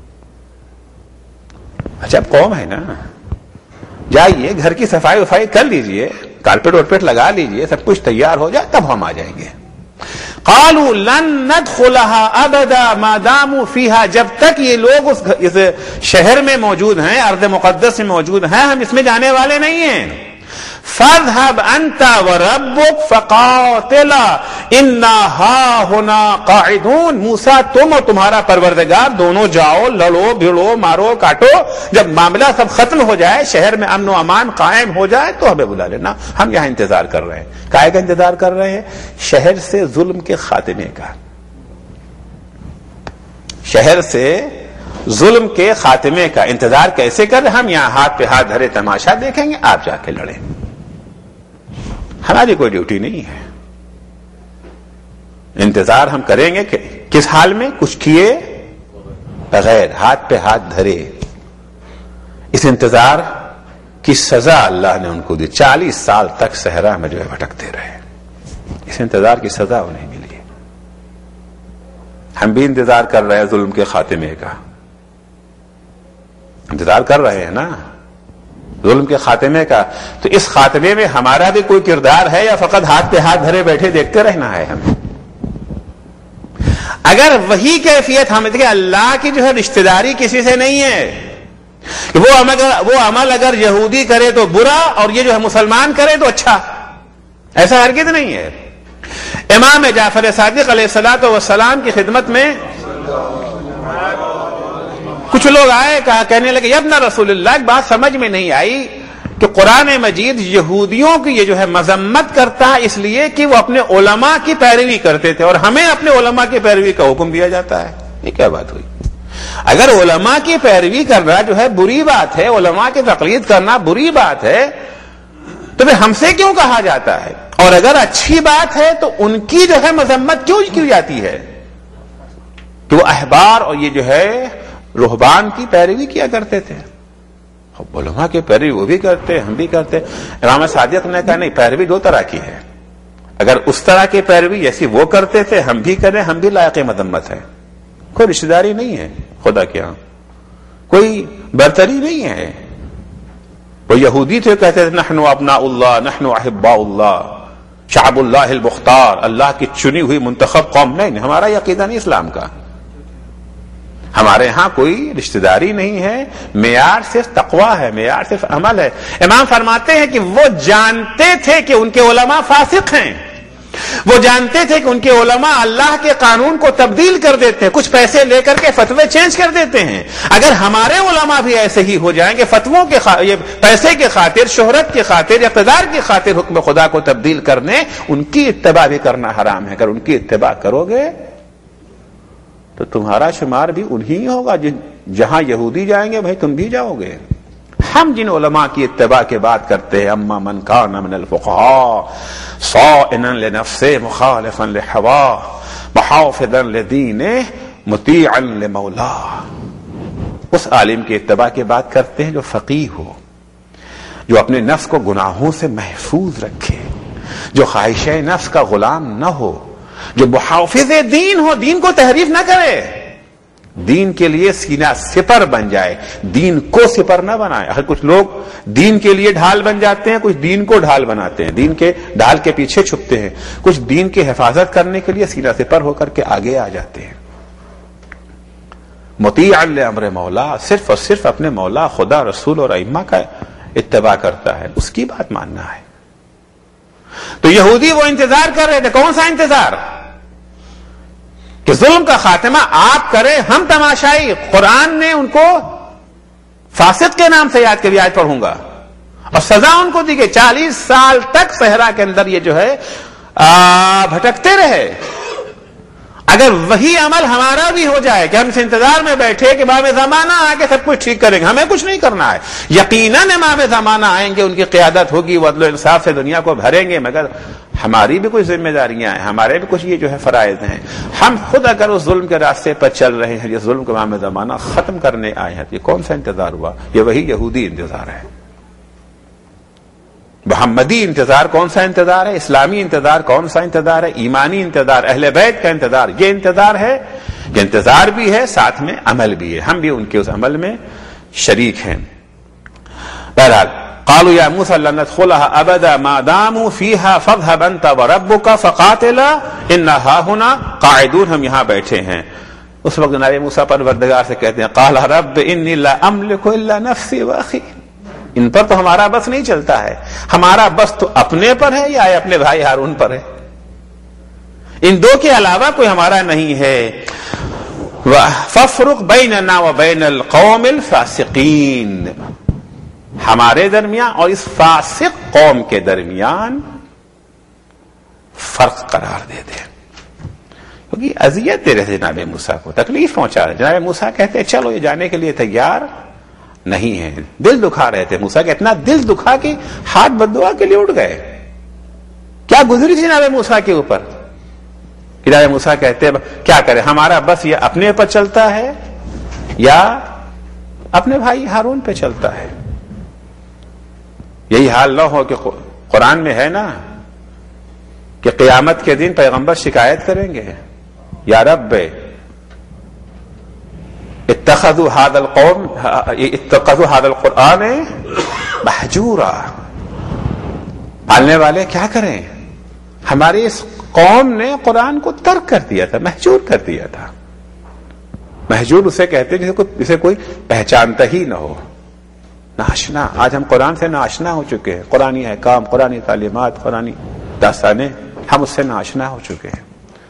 اچھا اب قوم ہے نا، جائیے گھر کی صفائی وفائی کر لیجئے، کارپیٹ وارپیٹ لگا لیجئے، سب کچھ تیار ہو جائے تب ہم آ جائیں گے. قالوا لن ندخلها ابدا ما داموا فيها، جب تک یہ لوگ اس شہر میں موجود ہیں، ارض مقدس میں موجود ہیں، ہم اس میں جانے والے نہیں ہیں. فاذهب انت وربك فقاتلا انا هاهنا قاعدون. موسیٰ تم اور تمہارا پروردگار دونوں جاؤ، لڑو بھیڑو مارو کاٹو، جب معاملہ سب ختم ہو جائے، شہر میں امن و امان قائم ہو جائے تو ہمیں بلا لینا، ہم یہاں انتظار کر رہے ہیں. کائے کا انتظار کر رہے ہیں؟ شہر سے ظلم کے خاتمے کا. شہر سے ظلم کے خاتمے کا انتظار کیسے کر رہے ہیں؟ ہم یہاں ہاتھ پہ ہاتھ دھرے تماشا دیکھیں گے، آپ جا کے لڑیں. ہماری کوئی ڈیوٹی نہیں ہے. انتظار ہم کریں گے کہ کس حال میں؟ کچھ کیے بغیر، ہاتھ پہ ہاتھ دھرے. اس انتظار کی سزا اللہ نے ان کو دی. 40 سال تک صحرا میں جو ہے بھٹکتے رہے. اس انتظار کی سزا انہیں ملی. ہم بھی انتظار کر رہے ہیں ظلم کے خاتمے کا. انتظار کر رہے ہیں نا ظلم کے خاتمے کا. تو اس خاتمے میں ہمارا بھی کوئی کردار ہے یا فقط ہاتھ پہ ہاتھ دھرے بیٹھے دیکھتے رہنا ہے ہمیں؟ اگر وہی کیفیت ہم دیکھیں، اللہ کی جو ہے رشتہ داری کسی سے نہیں ہے کہ وہ عمل اگر یہودی کرے تو برا اور یہ جو ہے مسلمان کرے تو اچھا، ایسا ہرگز نہیں ہے. امام جعفر صادق علیہ الصلوۃ والسلام کی خدمت میں کچھ لوگ آئے، کہنے لگے یا ابن رسول اللہ، ایک بات سمجھ میں نہیں آئی کہ قرآن مجید یہودیوں کی یہ جو ہے مذمت کرتا ہے اس لیے کہ وہ اپنے علماء کی پیروی کرتے تھے اور ہمیں اپنے علماء کی پیروی کا حکم دیا جاتا ہے. یہ کیا بات ہوئی؟ اگر علماء کی پیروی کرنا جو ہے بری بات ہے، علماء کی تقلید کرنا بری بات ہے، تو پھر ہم سے کیوں کہا جاتا ہے؟ اور اگر اچھی بات ہے تو ان کی جو ہے مذمت کیوں کی جاتی ہے؟ کہ وہ احبار اور یہ جو ہے رہبان کی پیروی کیا کرتے تھے. علماء کی پیروی وہ بھی کرتے، ہم بھی کرتے. امام صادق نے کہا نہیں، پیروی دو طرح کی ہے. اگر اس طرح کی پیروی جیسی وہ کرتے تھے ہم بھی کریں، ہم بھی لائق مذمت ہے. کوئی رشتہ داری نہیں ہے خدا کے ہاں، کوئی برتری نہیں ہے. وہ یہودی تھے، کہتے تھے نحن ابناء اللہ، نحن احباء اللہ، شعب اللہ المختار، اللہ کی چنی ہوئی منتخب قوم. نہیں، ہمارا یہ عقیدہ نہیں اسلام کا. ہمارے ہاں کوئی رشتہ داری نہیں ہے. معیار صرف تقوی ہے، معیار صرف عمل ہے. امام فرماتے ہیں کہ وہ جانتے تھے کہ ان کے علماء فاسق ہیں، وہ جانتے تھے کہ ان کے علماء اللہ کے قانون کو تبدیل کر دیتے ہیں، کچھ پیسے لے کر کے فتوے چینج کر دیتے ہیں. اگر ہمارے علماء بھی ایسے ہی ہو جائیں گے، فتووں کے پیسے کے خاطر، شہرت کے خاطر، اقتدار کی خاطر حکم خدا کو تبدیل کرنے، ان کی اتباع بھی کرنا حرام ہے. اگر ان کی اتباع کرو گے تو تمہارا شمار بھی انہی ہوگا. جہاں یہودی جائیں گے بھائی تم بھی جاؤ گے. ہم جن علماء کی اتباع کی بات کرتے ہیں، اما من کان من الفقهاء صائنا لنفسه مخالفا لهواه محافظا لدینه مطیعا لمولاه، اس عالم کی اتباع کی بات کرتے ہیں جو فقیہ ہو، جو اپنے نفس کو گناہوں سے محفوظ رکھے، جو خواہش نفس کا غلام نہ ہو، جو محافظ دین ہو، دین کو تحریف نہ کرے، دین کے لیے سینہ سپر بن جائے، دین کو سپر نہ بنائے۔ اگر کچھ لوگ دین کے لیے ڈھال بن جاتے ہیں، کچھ دین کو ڈھال بناتے ہیں، دین کے ڈھال کے پیچھے چھپتے ہیں، کچھ دین کی حفاظت کرنے کے لیے سینہ سپر ہو کر کے آگے آ جاتے ہیں۔ مطیع لامر مولا، صرف اور صرف اپنے مولا خدا، رسول اور ائمہ کا اتباع کرتا ہے، اس کی بات ماننا ہے۔ تو یہودی وہ انتظار کر رہے تھے، کون سا انتظار؟ کہ ظلم کا خاتمہ آپ کریں، ہم تماشائی۔ قرآن نے ان کو فاسق کے نام سے یاد کبھی آج پڑھوں گا، اور سزا ان کو دی گئی، 40 سال تک صحرا کے اندر یہ جو ہے بھٹکتے رہے۔ اگر وہی عمل ہمارا بھی ہو جائے کہ ہم اس انتظار میں بیٹھے کہ امام زمانہ آ کے سب کچھ ٹھیک کریں گے، ہمیں کچھ نہیں کرنا ہے، یقیناً امام زمانہ آئیں گے، ان کی قیادت ہوگی، وہ عدل و انصاف سے دنیا کو بھریں گے، مگر ہماری بھی کچھ ذمہ داریاں ہیں، ہمارے بھی کچھ یہ جو ہے فرائض ہیں۔ ہم خود اگر اس ظلم کے راستے پر چل رہے ہیں، یہ ظلم کو امام زمانہ ختم کرنے آئے ہیں، یہ کون سا انتظار ہوا؟ یہ وہی یہودی انتظار ہے۔ محمدی انتظار کون سا انتظار ہے؟ اسلامی انتظار کون سا انتظار ہے؟ ایمانی انتظار، اہل بیت کا انتظار، یہ انتظار ہے۔ یہ انتظار بھی ہے، ساتھ میں عمل بھی ہے، ہم بھی ان کے اس عمل میں شریک ہیں۔ بہرحال قالوا یا موسیٰ لن ندخلها ابدا ما داموا فيها فاذهب انت وربك فقاتلا انا هاهنا قاعدون، ہم یہاں بیٹھے ہیں۔ اس وقت جناب موسیٰ پروردگار سے کہتے ہیں قال رب انی لا املک الا نفسی واخی، ان پر تو ہمارا بس نہیں چلتا ہے، ہمارا بس تو اپنے پر ہے یا اپنے بھائی ہارون پر ہے، ان دو کے علاوہ کوئی ہمارا نہیں ہے۔ فافرق بیننا وبین القوم الفاسقین، ہمارے درمیان اور اس فاسق قوم کے درمیان فرق قرار دے دے، کیونکہ اذیت دے رہے تھے جناب موسیٰ کو، تکلیف پہنچا رہے۔ جناب موسیٰ کہتے ہیں چلو یہ جانے کے لیے تیار نہیں ہے، دل دکھا رہے تھے موسیٰ کہ اتنا دل دکھا کہ ہاتھ بددعا کے لیے اٹھ گئے۔ کیا گزری تھی جناب موسیٰ کے اوپر؟ جناب موسیٰ کہتے ہیں کیا کرے، ہمارا بس یہ اپنے پر چلتا ہے یا اپنے بھائی ہارون پہ چلتا ہے۔ یہی حال نہ ہو کہ قرآن میں ہے نا کہ قیامت کے دن پیغمبر شکایت کریں گے، یا رب اتخذوا هذا القرآن محجورا، پالنے والے کیا کریں، ہماری اس قوم نے قرآن کو ترک کر دیا تھا، محجور کر دیا تھا۔ محجور اسے کہتے ہیں جسے کوئی پہچانتا ہی نہ ہو، ناشنا۔ آج ہم قرآن سے ناشنا ہو چکے ہیں، قرآنی احکام، قرآنی تعلیمات، قرآنی داستانیں، ہم اس سے ناشنا ہو چکے ہیں۔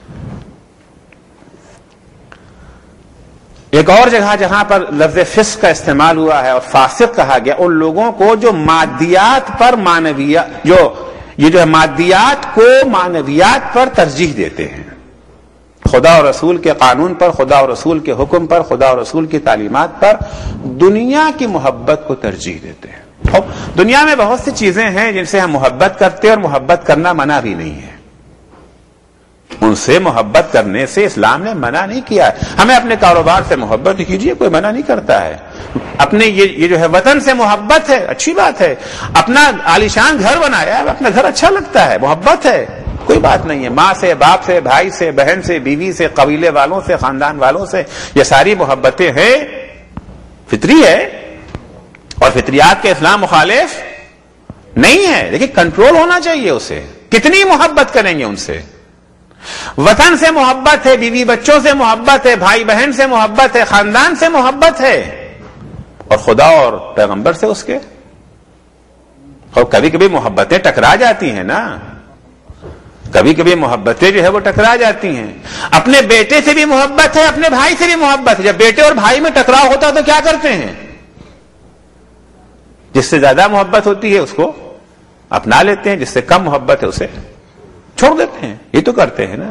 ایک اور جگہ جہاں پر لفظ فسق کا استعمال ہوا ہے اور فاسق کہا گیا، ان لوگوں کو جو مادیات پر یہ جو ہے مادیات کو معنویات پر ترجیح دیتے ہیں، خدا اور رسول کے قانون پر، خدا اور رسول کے حکم پر، خدا اور رسول کی تعلیمات پر دنیا کی محبت کو ترجیح دیتے ہیں۔ دنیا میں بہت سی چیزیں ہیں جن سے ہم محبت کرتے ہیں اور محبت کرنا منع بھی نہیں ہے، ان سے محبت کرنے سے اسلام نے منع نہیں کیا ہے۔ ہمیں اپنے کاروبار سے محبت کیجیے، کوئی منع نہیں کرتا ہے۔ اپنے یہ جو ہے وطن سے محبت ہے، اچھی بات ہے۔ اپنا عالیشان گھر بنایا ہے، اپنا گھر اچھا لگتا ہے، محبت ہے، کوئی بات نہیں ہے۔ ماں سے، باپ سے، بھائی سے، بہن سے، بیوی سے، قبیلے والوں سے، خاندان والوں سے، یہ ساری محبتیں ہیں، فطری ہے، اور فطریات کے اسلام مخالف نہیں ہے، لیکن کنٹرول ہونا چاہیے اسے۔ کتنی محبت کریں گے ان سے؟ وطن سے محبت ہے، بیوی بچوں سے محبت ہے، بھائی بہن سے محبت ہے، خاندان سے محبت ہے، اور خدا اور پیغمبر سے اس کے۔ اور کبھی کبھی محبتیں ٹکرا جاتی ہیں نا، کبھی کبھی محبتیں جو ہے وہ ٹکرا جاتی ہیں۔ اپنے بیٹے سے بھی محبت ہے، اپنے بھائی سے بھی محبت ہے۔ جب بیٹے اور بھائی میں ٹکراؤ ہوتا ہے تو کیا کرتے ہیں؟ جس سے زیادہ محبت ہوتی ہے اس کو اپنا لیتے ہیں، جس سے کم محبت ہے اسے چھوڑ دیتے ہیں۔ یہ تو کرتے ہیں نا۔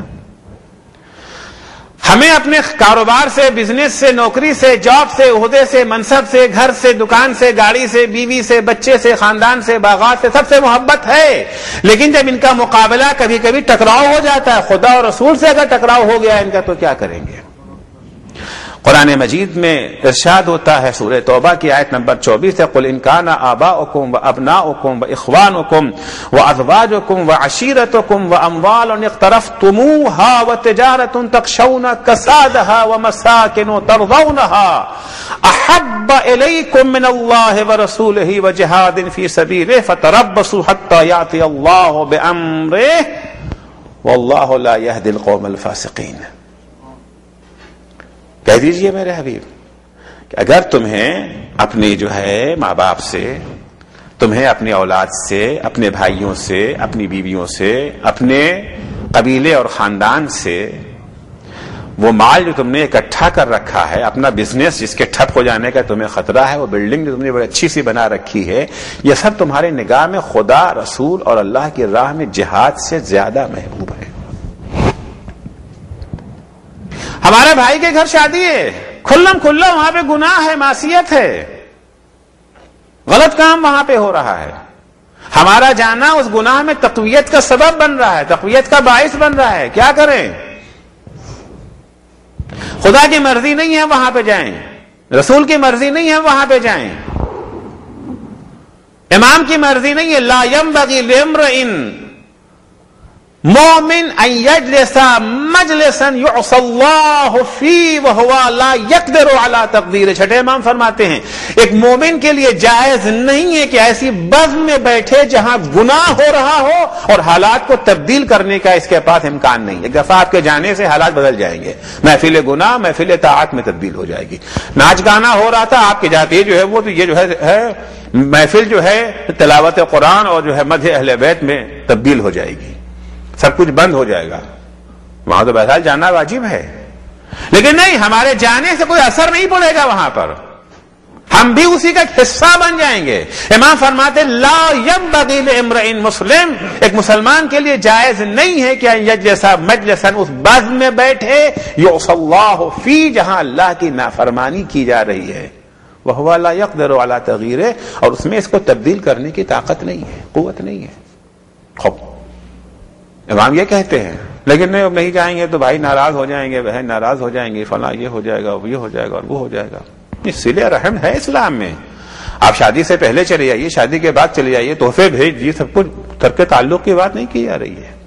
ہمیں اپنے کاروبار سے، بزنس سے، نوکری سے، جاب سے، عہدے سے، منصب سے، گھر سے، دکان سے، گاڑی سے، بیوی سے، بچے سے، خاندان سے، باغات سے، سب سے محبت ہے، لیکن جب ان کا مقابلہ کبھی کبھی ٹکراؤ ہو جاتا ہے، خدا اور رسول سے اگر ٹکراؤ ہو گیا ان کا، تو کیا کریں گے؟ قرآن مجید میں ارشاد ہوتا ہے سورہ توبہ کی آیت نمبر 24 ہے قل ان کان آباؤکم وابناؤکم واخوانکم وازواجکم وعشیرتکم واموال اقترفتموها وتجارۃ تخشون کسادها ومساکن ترضونها احب الیکم من اللہ ورسولہ وجہاد فی سبیلہ فتربصوا حتی یأتی اللہ بامرہ واللہ لا یہدی القوم الفاسقین. کہہ دیجئے میرے حبیب کہ اگر تمہیں اپنی جو ہے ماں باپ سے، تمہیں اپنی اولاد سے، اپنے بھائیوں سے، اپنی بیویوں سے، اپنے قبیلے اور خاندان سے وہ مال جو تم نے اکٹھا کر رکھا ہے، اپنا بزنس جس کے ٹھپ ہو جانے کا تمہیں خطرہ ہے، وہ بلڈنگ جو تم نے بڑی اچھی سی بنا رکھی ہے، یہ سب تمہارے نگاہ میں خدا، رسول اور اللہ کی راہ میں جہاد سے زیادہ محبوب ہے. ہمارے بھائی کے گھر شادی ہے، کھلم کھلا وہاں پہ گناہ ہے، معصیت ہے، غلط کام وہاں پہ ہو رہا ہے. ہمارا جانا اس گناہ میں تقویت کا سبب بن رہا ہے، تقویت کا باعث بن رہا ہے. کیا کریں؟ خدا کی مرضی نہیں ہے وہاں پہ جائیں، رسول کی مرضی نہیں ہے وہاں پہ جائیں، امام کی مرضی نہیں ہے. لا ينبغي لامرئ مومن ان یجلس مجلسا یعصی اللہ فی وہو لا یقدر علی تقدیر. چھٹے امام فرماتے ہیں ایک مومن کے لیے جائز نہیں ہے کہ ایسی بزم میں بیٹھے جہاں گناہ ہو رہا ہو اور حالات کو تبدیل کرنے کا اس کے پاس امکان نہیں ہے. ایک دفعہ آپ کے جانے سے حالات بدل جائیں گے، محفل گناہ محفل طاعت میں تبدیل ہو جائے گی. ناچ گانا ہو رہا تھا، آپ کے جاتے جو ہے وہ تو یہ جو ہے محفل جو ہے تلاوت قرآن اور جو ہے مدح اہل بیت میں تبدیل ہو جائے گی، سب کچھ بند ہو جائے گا. وہاں تو بہرحال جانا واجب ہے، لیکن نہیں، ہمارے جانے سے کوئی اثر نہیں پڑے گا وہاں پر، ہم بھی اسی کا حصہ بن جائیں گے. امام فرماتے لا ينبغي لامرئ مسلم، ایک مسلمان کے لیے جائز نہیں ہے کہ یجلس مجلسا، اس بزم میں بیٹھے یعصی اللہ فی، جہاں اللہ کی نافرمانی کی جا رہی ہے، وہو لا یقدر علی تغییرہ، اور اس میں اس کو تبدیل کرنے کی طاقت نہیں ہے، قوت نہیں ہے. خوب امام یہ کہتے ہیں، لیکن نہیں جائیں گے تو بھائی ناراض ہو جائیں گے، بہن ناراض ہو جائیں گے، فلاں یہ ہو جائے گا، یہ ہو جائے گا اور وہ ہو جائے گا. صلہ رحم ہے اسلام میں. آپ شادی سے پہلے چلے جائیے، شادی کے بعد چلے جائیے، تحفے بھیج دیے، سب کچھ ترک تعلق کی بات نہیں کی جا رہی ہے.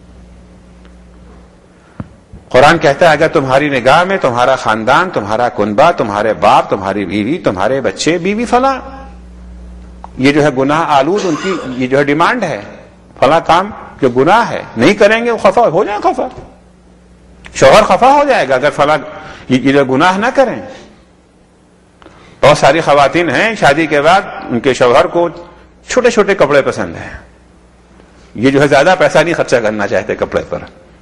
قرآن کہتا ہے اگر تمہاری نگاہ میں تمہارا خاندان، تمہارا کنبہ، تمہارے باپ، تمہاری بیوی، تمہارے بچے، بیوی فلاں یہ جو ہے گناہ آلود، ان کی یہ جو ہے ڈیمانڈ ہے، فلاں کام جو گناہ ہے نہیں کریں گے، وہ خفا ہو جائیں، خفا شوہر خفا ہو جائے گا اگر فلاں یہ جو گناہ نہ کریں. بہت ساری خواتین ہیں شادی کے بعد ان کے شوہر کو چھوٹے چھوٹے کپڑے پسند ہیں، یہ جو ہے زیادہ پیسہ نہیں خرچہ کرنا چاہتے کپڑے پر،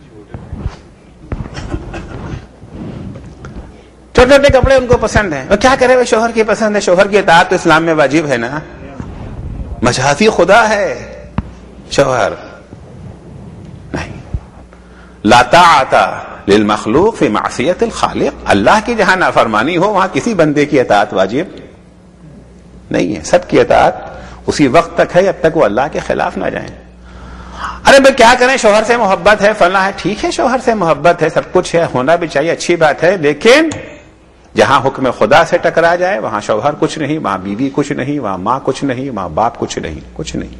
چھوٹے چھوٹے کپڑے ان کو پسند ہیں. اور کیا کرے وہ شوہر کی پسند ہے، شوہر کی اطاعت تو اسلام میں واجب ہے نا، مجازی خدا ہے شوہر. نہیں، لا طاعت للمخلوق فی معصیت الخالق، اللہ کی جہاں نافرمانی ہو وہاں کسی بندے کی اطاعت واجب نہیں ہے. سب کی اطاعت اسی وقت تک ہے جب تک وہ اللہ کے خلاف نہ جائیں. ارے بھائی کیا کریں، شوہر سے محبت ہے، فلاں ہے، ٹھیک ہے شوہر سے محبت ہے، سب کچھ ہے، ہونا بھی چاہیے، اچھی بات ہے، لیکن جہاں حکم خدا سے ٹکرا جائے وہاں شوہر کچھ نہیں، وہاں بیوی کچھ نہیں، وہاں ماں کچھ نہیں، وہاں باپ کچھ نہیں، کچھ نہیں.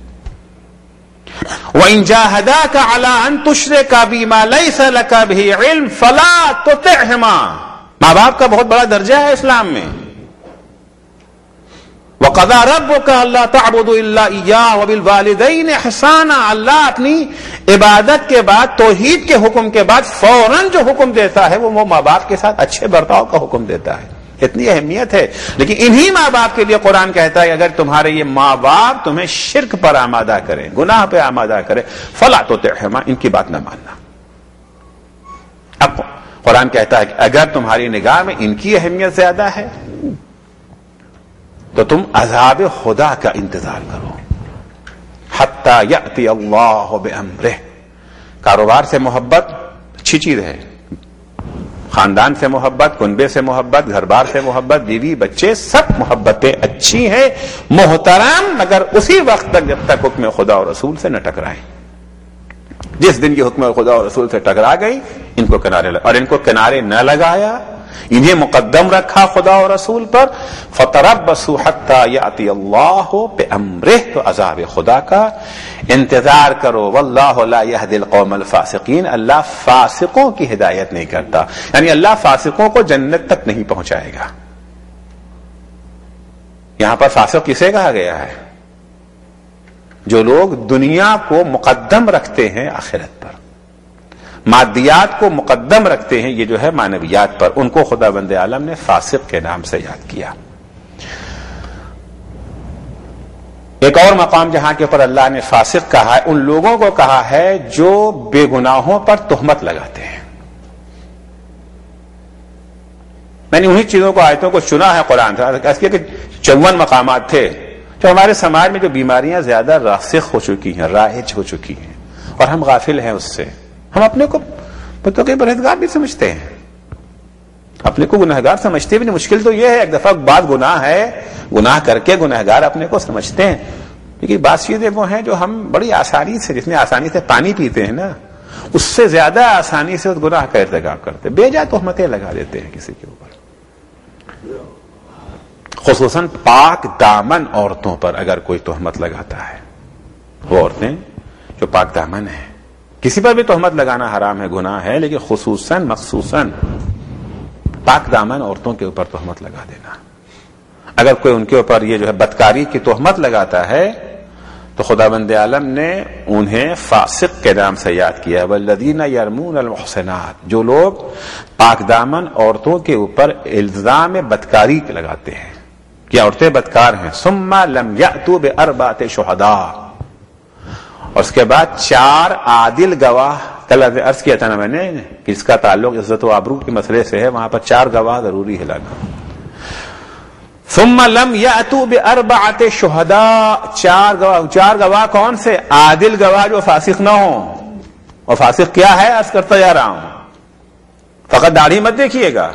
وَإِن جَاهَدَاكَ عَلَىٰ أَن تُشْرِكَ بِمَا لَيْسَ لَكَ بِهِ عِلْمٌ فَلَا تُطِعْهُمَا. ماں باپ کا بہت بڑا درجہ ہے اسلام میں. وَقَضَىٰ رَبُّكَ أَلَّا تَعْبُدُوا إِلَّا إِيَّاهُ وَبِالْوَالِدَيْنِ إِحْسَانًا. اللہ اپنی عبادت کے بعد، توحید کے حکم کے بعد فوراً جو حکم دیتا ہے وہ ماں باپ کے ساتھ اچھے برتاؤ کا حکم دیتا ہے. اتنی اہمیت ہے. لیکن انہی ماں باپ کے لیے قرآن کہتا ہے اگر تمہارے یہ ماں باپ تمہیں شرک پر آمادہ کریں، گناہ پہ آمادہ کریں، فلا تطعهما، ان کی بات نہ ماننا. اب قرآن کہتا ہے کہ اگر تمہاری نگاہ میں ان کی اہمیت زیادہ ہے تو تم عذاب خدا کا انتظار کرو حتی یأتی اللہ بامرہ. کاروبار سے محبت اچھی چیز ہے، خاندان سے محبت، کنبے سے محبت، گھر بار سے محبت، بیوی بچے، سب محبتیں اچھی ہیں، محترم، مگر اسی وقت تک جب تک حکم خدا اور رسول سے نہ ٹکرائیں. جس دن یہ حکم خدا اور رسول سے ٹکرا گئی ان کو کنارے ان کو کنارے نہ لگایا انہیں مقدم رکھا خدا اور رسول پر. فتربصوا حتى يأتي الله بأمره، تو عذاب خدا کا انتظار کرو. واللہ لا يهدي القوم الفاسقین، اللہ فاسقوں کی ہدایت نہیں کرتا، یعنی اللہ فاسقوں کو جنت تک نہیں پہنچائے گا. یہاں پر فاسق کسے کہا گیا ہے؟ جو لوگ دنیا کو مقدم رکھتے ہیں آخرت پر، مادیات کو مقدم رکھتے ہیں، یہ جو ہے معنویات پر، ان کو خدا بند عالم نے فاسق کے نام سے یاد کیا. ایک اور مقام جہاں کے اوپر اللہ نے فاسق کہا ہے، ان لوگوں کو کہا ہے جو بے گناہوں پر تہمت لگاتے ہیں. میں نے انہی چیزوں کو، آیتوں کو چنا ہے قرآن سے، اس کے 54 مقامات تھے جو ہمارے سماج میں جو بیماریاں زیادہ راسخ ہو چکی ہیں، رائج ہو چکی ہیں، اور ہم غافل ہیں اس سے. ہم اپنے کو بتوں کے پرہیزگار بھی سمجھتے ہیں، اپنے کو گناہگار سمجھتے بھی نہیں. مشکل تو یہ ہے، ایک دفعہ بعد گناہ ہے، گناہ کر کے گناہگار اپنے کو سمجھتے ہیں. لیکن بعض چیزیں وہ ہیں جو ہم بڑی آسانی سے، جتنی آسانی سے پانی پیتے ہیں نا، اس سے زیادہ آسانی سے اس گناہ کا ارتکاب کرتے ہیں. بے جا تہمتیں لگا دیتے ہیں کسی کے اوپر، خصوصاً پاک دامن عورتوں پر اگر کوئی تہمت لگاتا ہے. وہ عورتیں جو پاک دامن ہیں، کسی پر بھی تہمت لگانا حرام ہے، گناہ ہے، لیکن خصوصاً مخصوصاً پاک دامن عورتوں کے اوپر تہمت لگا دینا. اگر کوئی ان کے اوپر یہ جو ہے بدکاری کی تہمت لگاتا ہے تو خدا بند عالم نے انہیں فاسق کے نام سے یاد کیا. والذین یرمون المحصنات، جو لوگ پاک دامن عورتوں کے اوپر الزام بدکاری لگاتے ہیں کہ عورتیں بدکار ہیں. ثم لم یأتوا بأربعة شہداء، اور اس کے بعد 4 عادل گواہ. کل عرض کیا تھا نا میں نے کہ اس کا تعلق عزت و آبرو کے مسئلے سے ہے، وہاں پر 4 گواہ ضروری ہے لانا. ثم لم یأتوا بأربعة شہداء، 4 گواہ کون سے؟ عادل گواہ جو فاسق نہ ہوں. اور فاسق کیا ہے عرض کرتا جا رہا ہوں، فقط داڑھی مت دیکھیے گا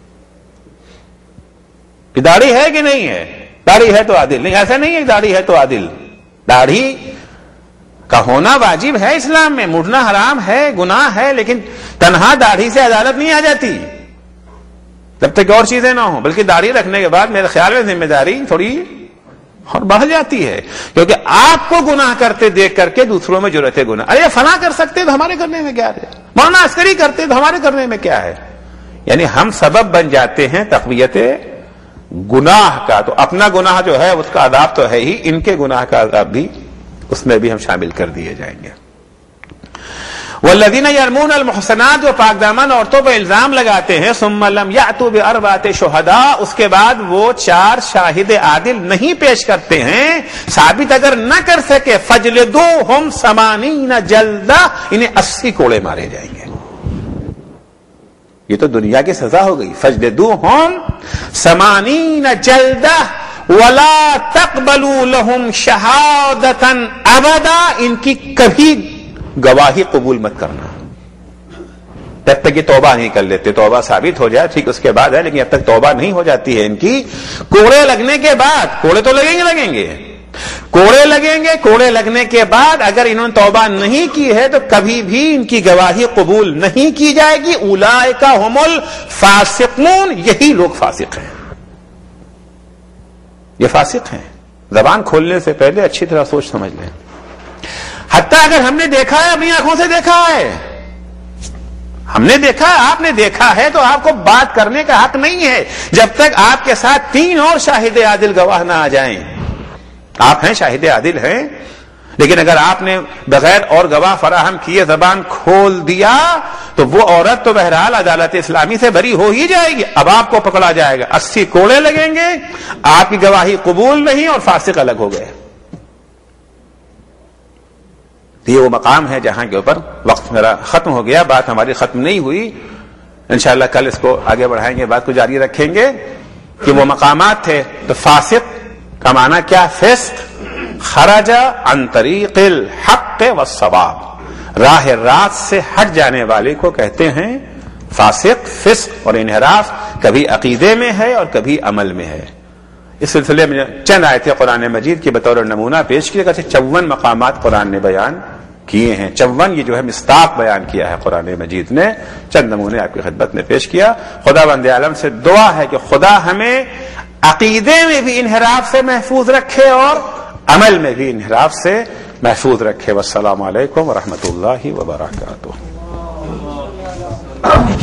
کہ داڑھی ہے کہ نہیں ہے، داڑھی ہے تو عادل نہیں. ایسا نہیں ہے داڑھی ہے تو عادل. داڑھی کا ہونا واجب ہے اسلام میں، مڑنا حرام ہے، گناہ ہے، لیکن تنہا داڑھی سے عدالت نہیں آ جاتی جب تک اور چیزیں نہ ہوں. بلکہ داڑھی رکھنے کے بعد میرے خیال میں ذمہ داری تھوڑی اور بڑھ جاتی ہے، کیونکہ آپ کو گناہ کرتے دیکھ کر کے دوسروں میں جرأت گناہ. ارے فلاں کر سکتے تو ہمارے کرنے میں کیا ہے، مولانا عسکری کرتے تو ہمارے کرنے میں کیا ہے. یعنی ہم سبب بن جاتے ہیں تقویت گناہ کا. تو اپنا گناہ جو ہے اس کا عذاب تو ہے ہی، ان کے گناہ کا عذاب بھی اس میں بھی ہم شامل کر دیے جائیں گے. والذین یرمون المحصنات، جو پاک دامن عورتوں پر الزام لگاتے ہیں. ثم لم یأتوا بأربعة شہداء، اس کے بعد وہ 4 شاہد عادل نہیں پیش کرتے ہیں. ثابت اگر نہ کر سکے فجلدوہم 80 جلدہ، انہیں 80 کوڑے مارے جائیں گے. یہ تو دنیا کی سزا ہو گئی. فجلدوہم 80 جلدہ ولا تقبلوا لهم شہادتا ابدا، ان کی کبھی گواہی قبول مت کرنا جب تک یہ توبہ نہیں کر لیتے. توبہ ثابت ہو جائے ٹھیک، اس کے بعد ہے، لیکن جب تک توبہ نہیں ہو جاتی ہے ان کی. کوڑے لگنے کے بعد، کوڑے تو لگیں گے، کوڑے لگنے کے بعد اگر انہوں نے توبہ نہیں کی ہے تو کبھی بھی ان کی گواہی قبول نہیں کی جائے گی. اولئک هم الفاسقون، یہی لوگ فاسق ہیں، یہ فاسق ہیں. زبان کھولنے سے پہلے اچھی طرح سوچ سمجھ لیں. حتیٰ اگر ہم نے دیکھا ہے، اپنی آنکھوں سے دیکھا ہے، ہم نے دیکھا، آپ نے دیکھا ہے، تو آپ کو بات کرنے کا حق نہیں ہے جب تک آپ کے ساتھ 3 اور شاہد عادل گواہ نہ آ جائیں. آپ ہیں شاہد عادل ہیں، لیکن اگر آپ نے بغیر اور گواہ فراہم کیے زبان کھول دیا تو وہ عورت تو بہرحال عدالت اسلامی سے بری ہو ہی جائے گی. اب آپ کو پکڑا جائے گا، 80 کوڑے لگیں گے، آپ کی گواہی قبول نہیں، اور فاسق الگ ہو گئے. یہ وہ مقام ہے جہاں کے اوپر وقت میرا ختم ہو گیا. بات ہماری ختم نہیں ہوئی، انشاءاللہ کل اس کو آگے بڑھائیں گے، بات کو جاری رکھیں گے کہ وہ مقامات تھے. تو فاسق کا معنی کیا؟ فسق، خرج عن طریق الحق والصواب، راہ راست سے ہٹ جانے والے کو کہتے ہیں فاسق. فسق اور انحراف کبھی عقیدے میں ہے اور کبھی عمل میں ہے. اس سلسلے میں چند آیتیں قرآن مجید کی بطور نمونہ پیش کی. 54 مقامات قرآن نے بیان کیے ہیں. 54 یہ جو ہے مصداق بیان کیا ہے قرآن مجید نے. چند نمونے آپ کی خدمت میں پیش کیا. خدا بند عالم سے دعا ہے کہ خدا ہمیں عقیدے میں بھی انحراف سے محفوظ رکھے اور عمل میں بھی انحراف سے محفوظ رکھے. والسلام علیکم ورحمۃ اللہ وبرکاتہ.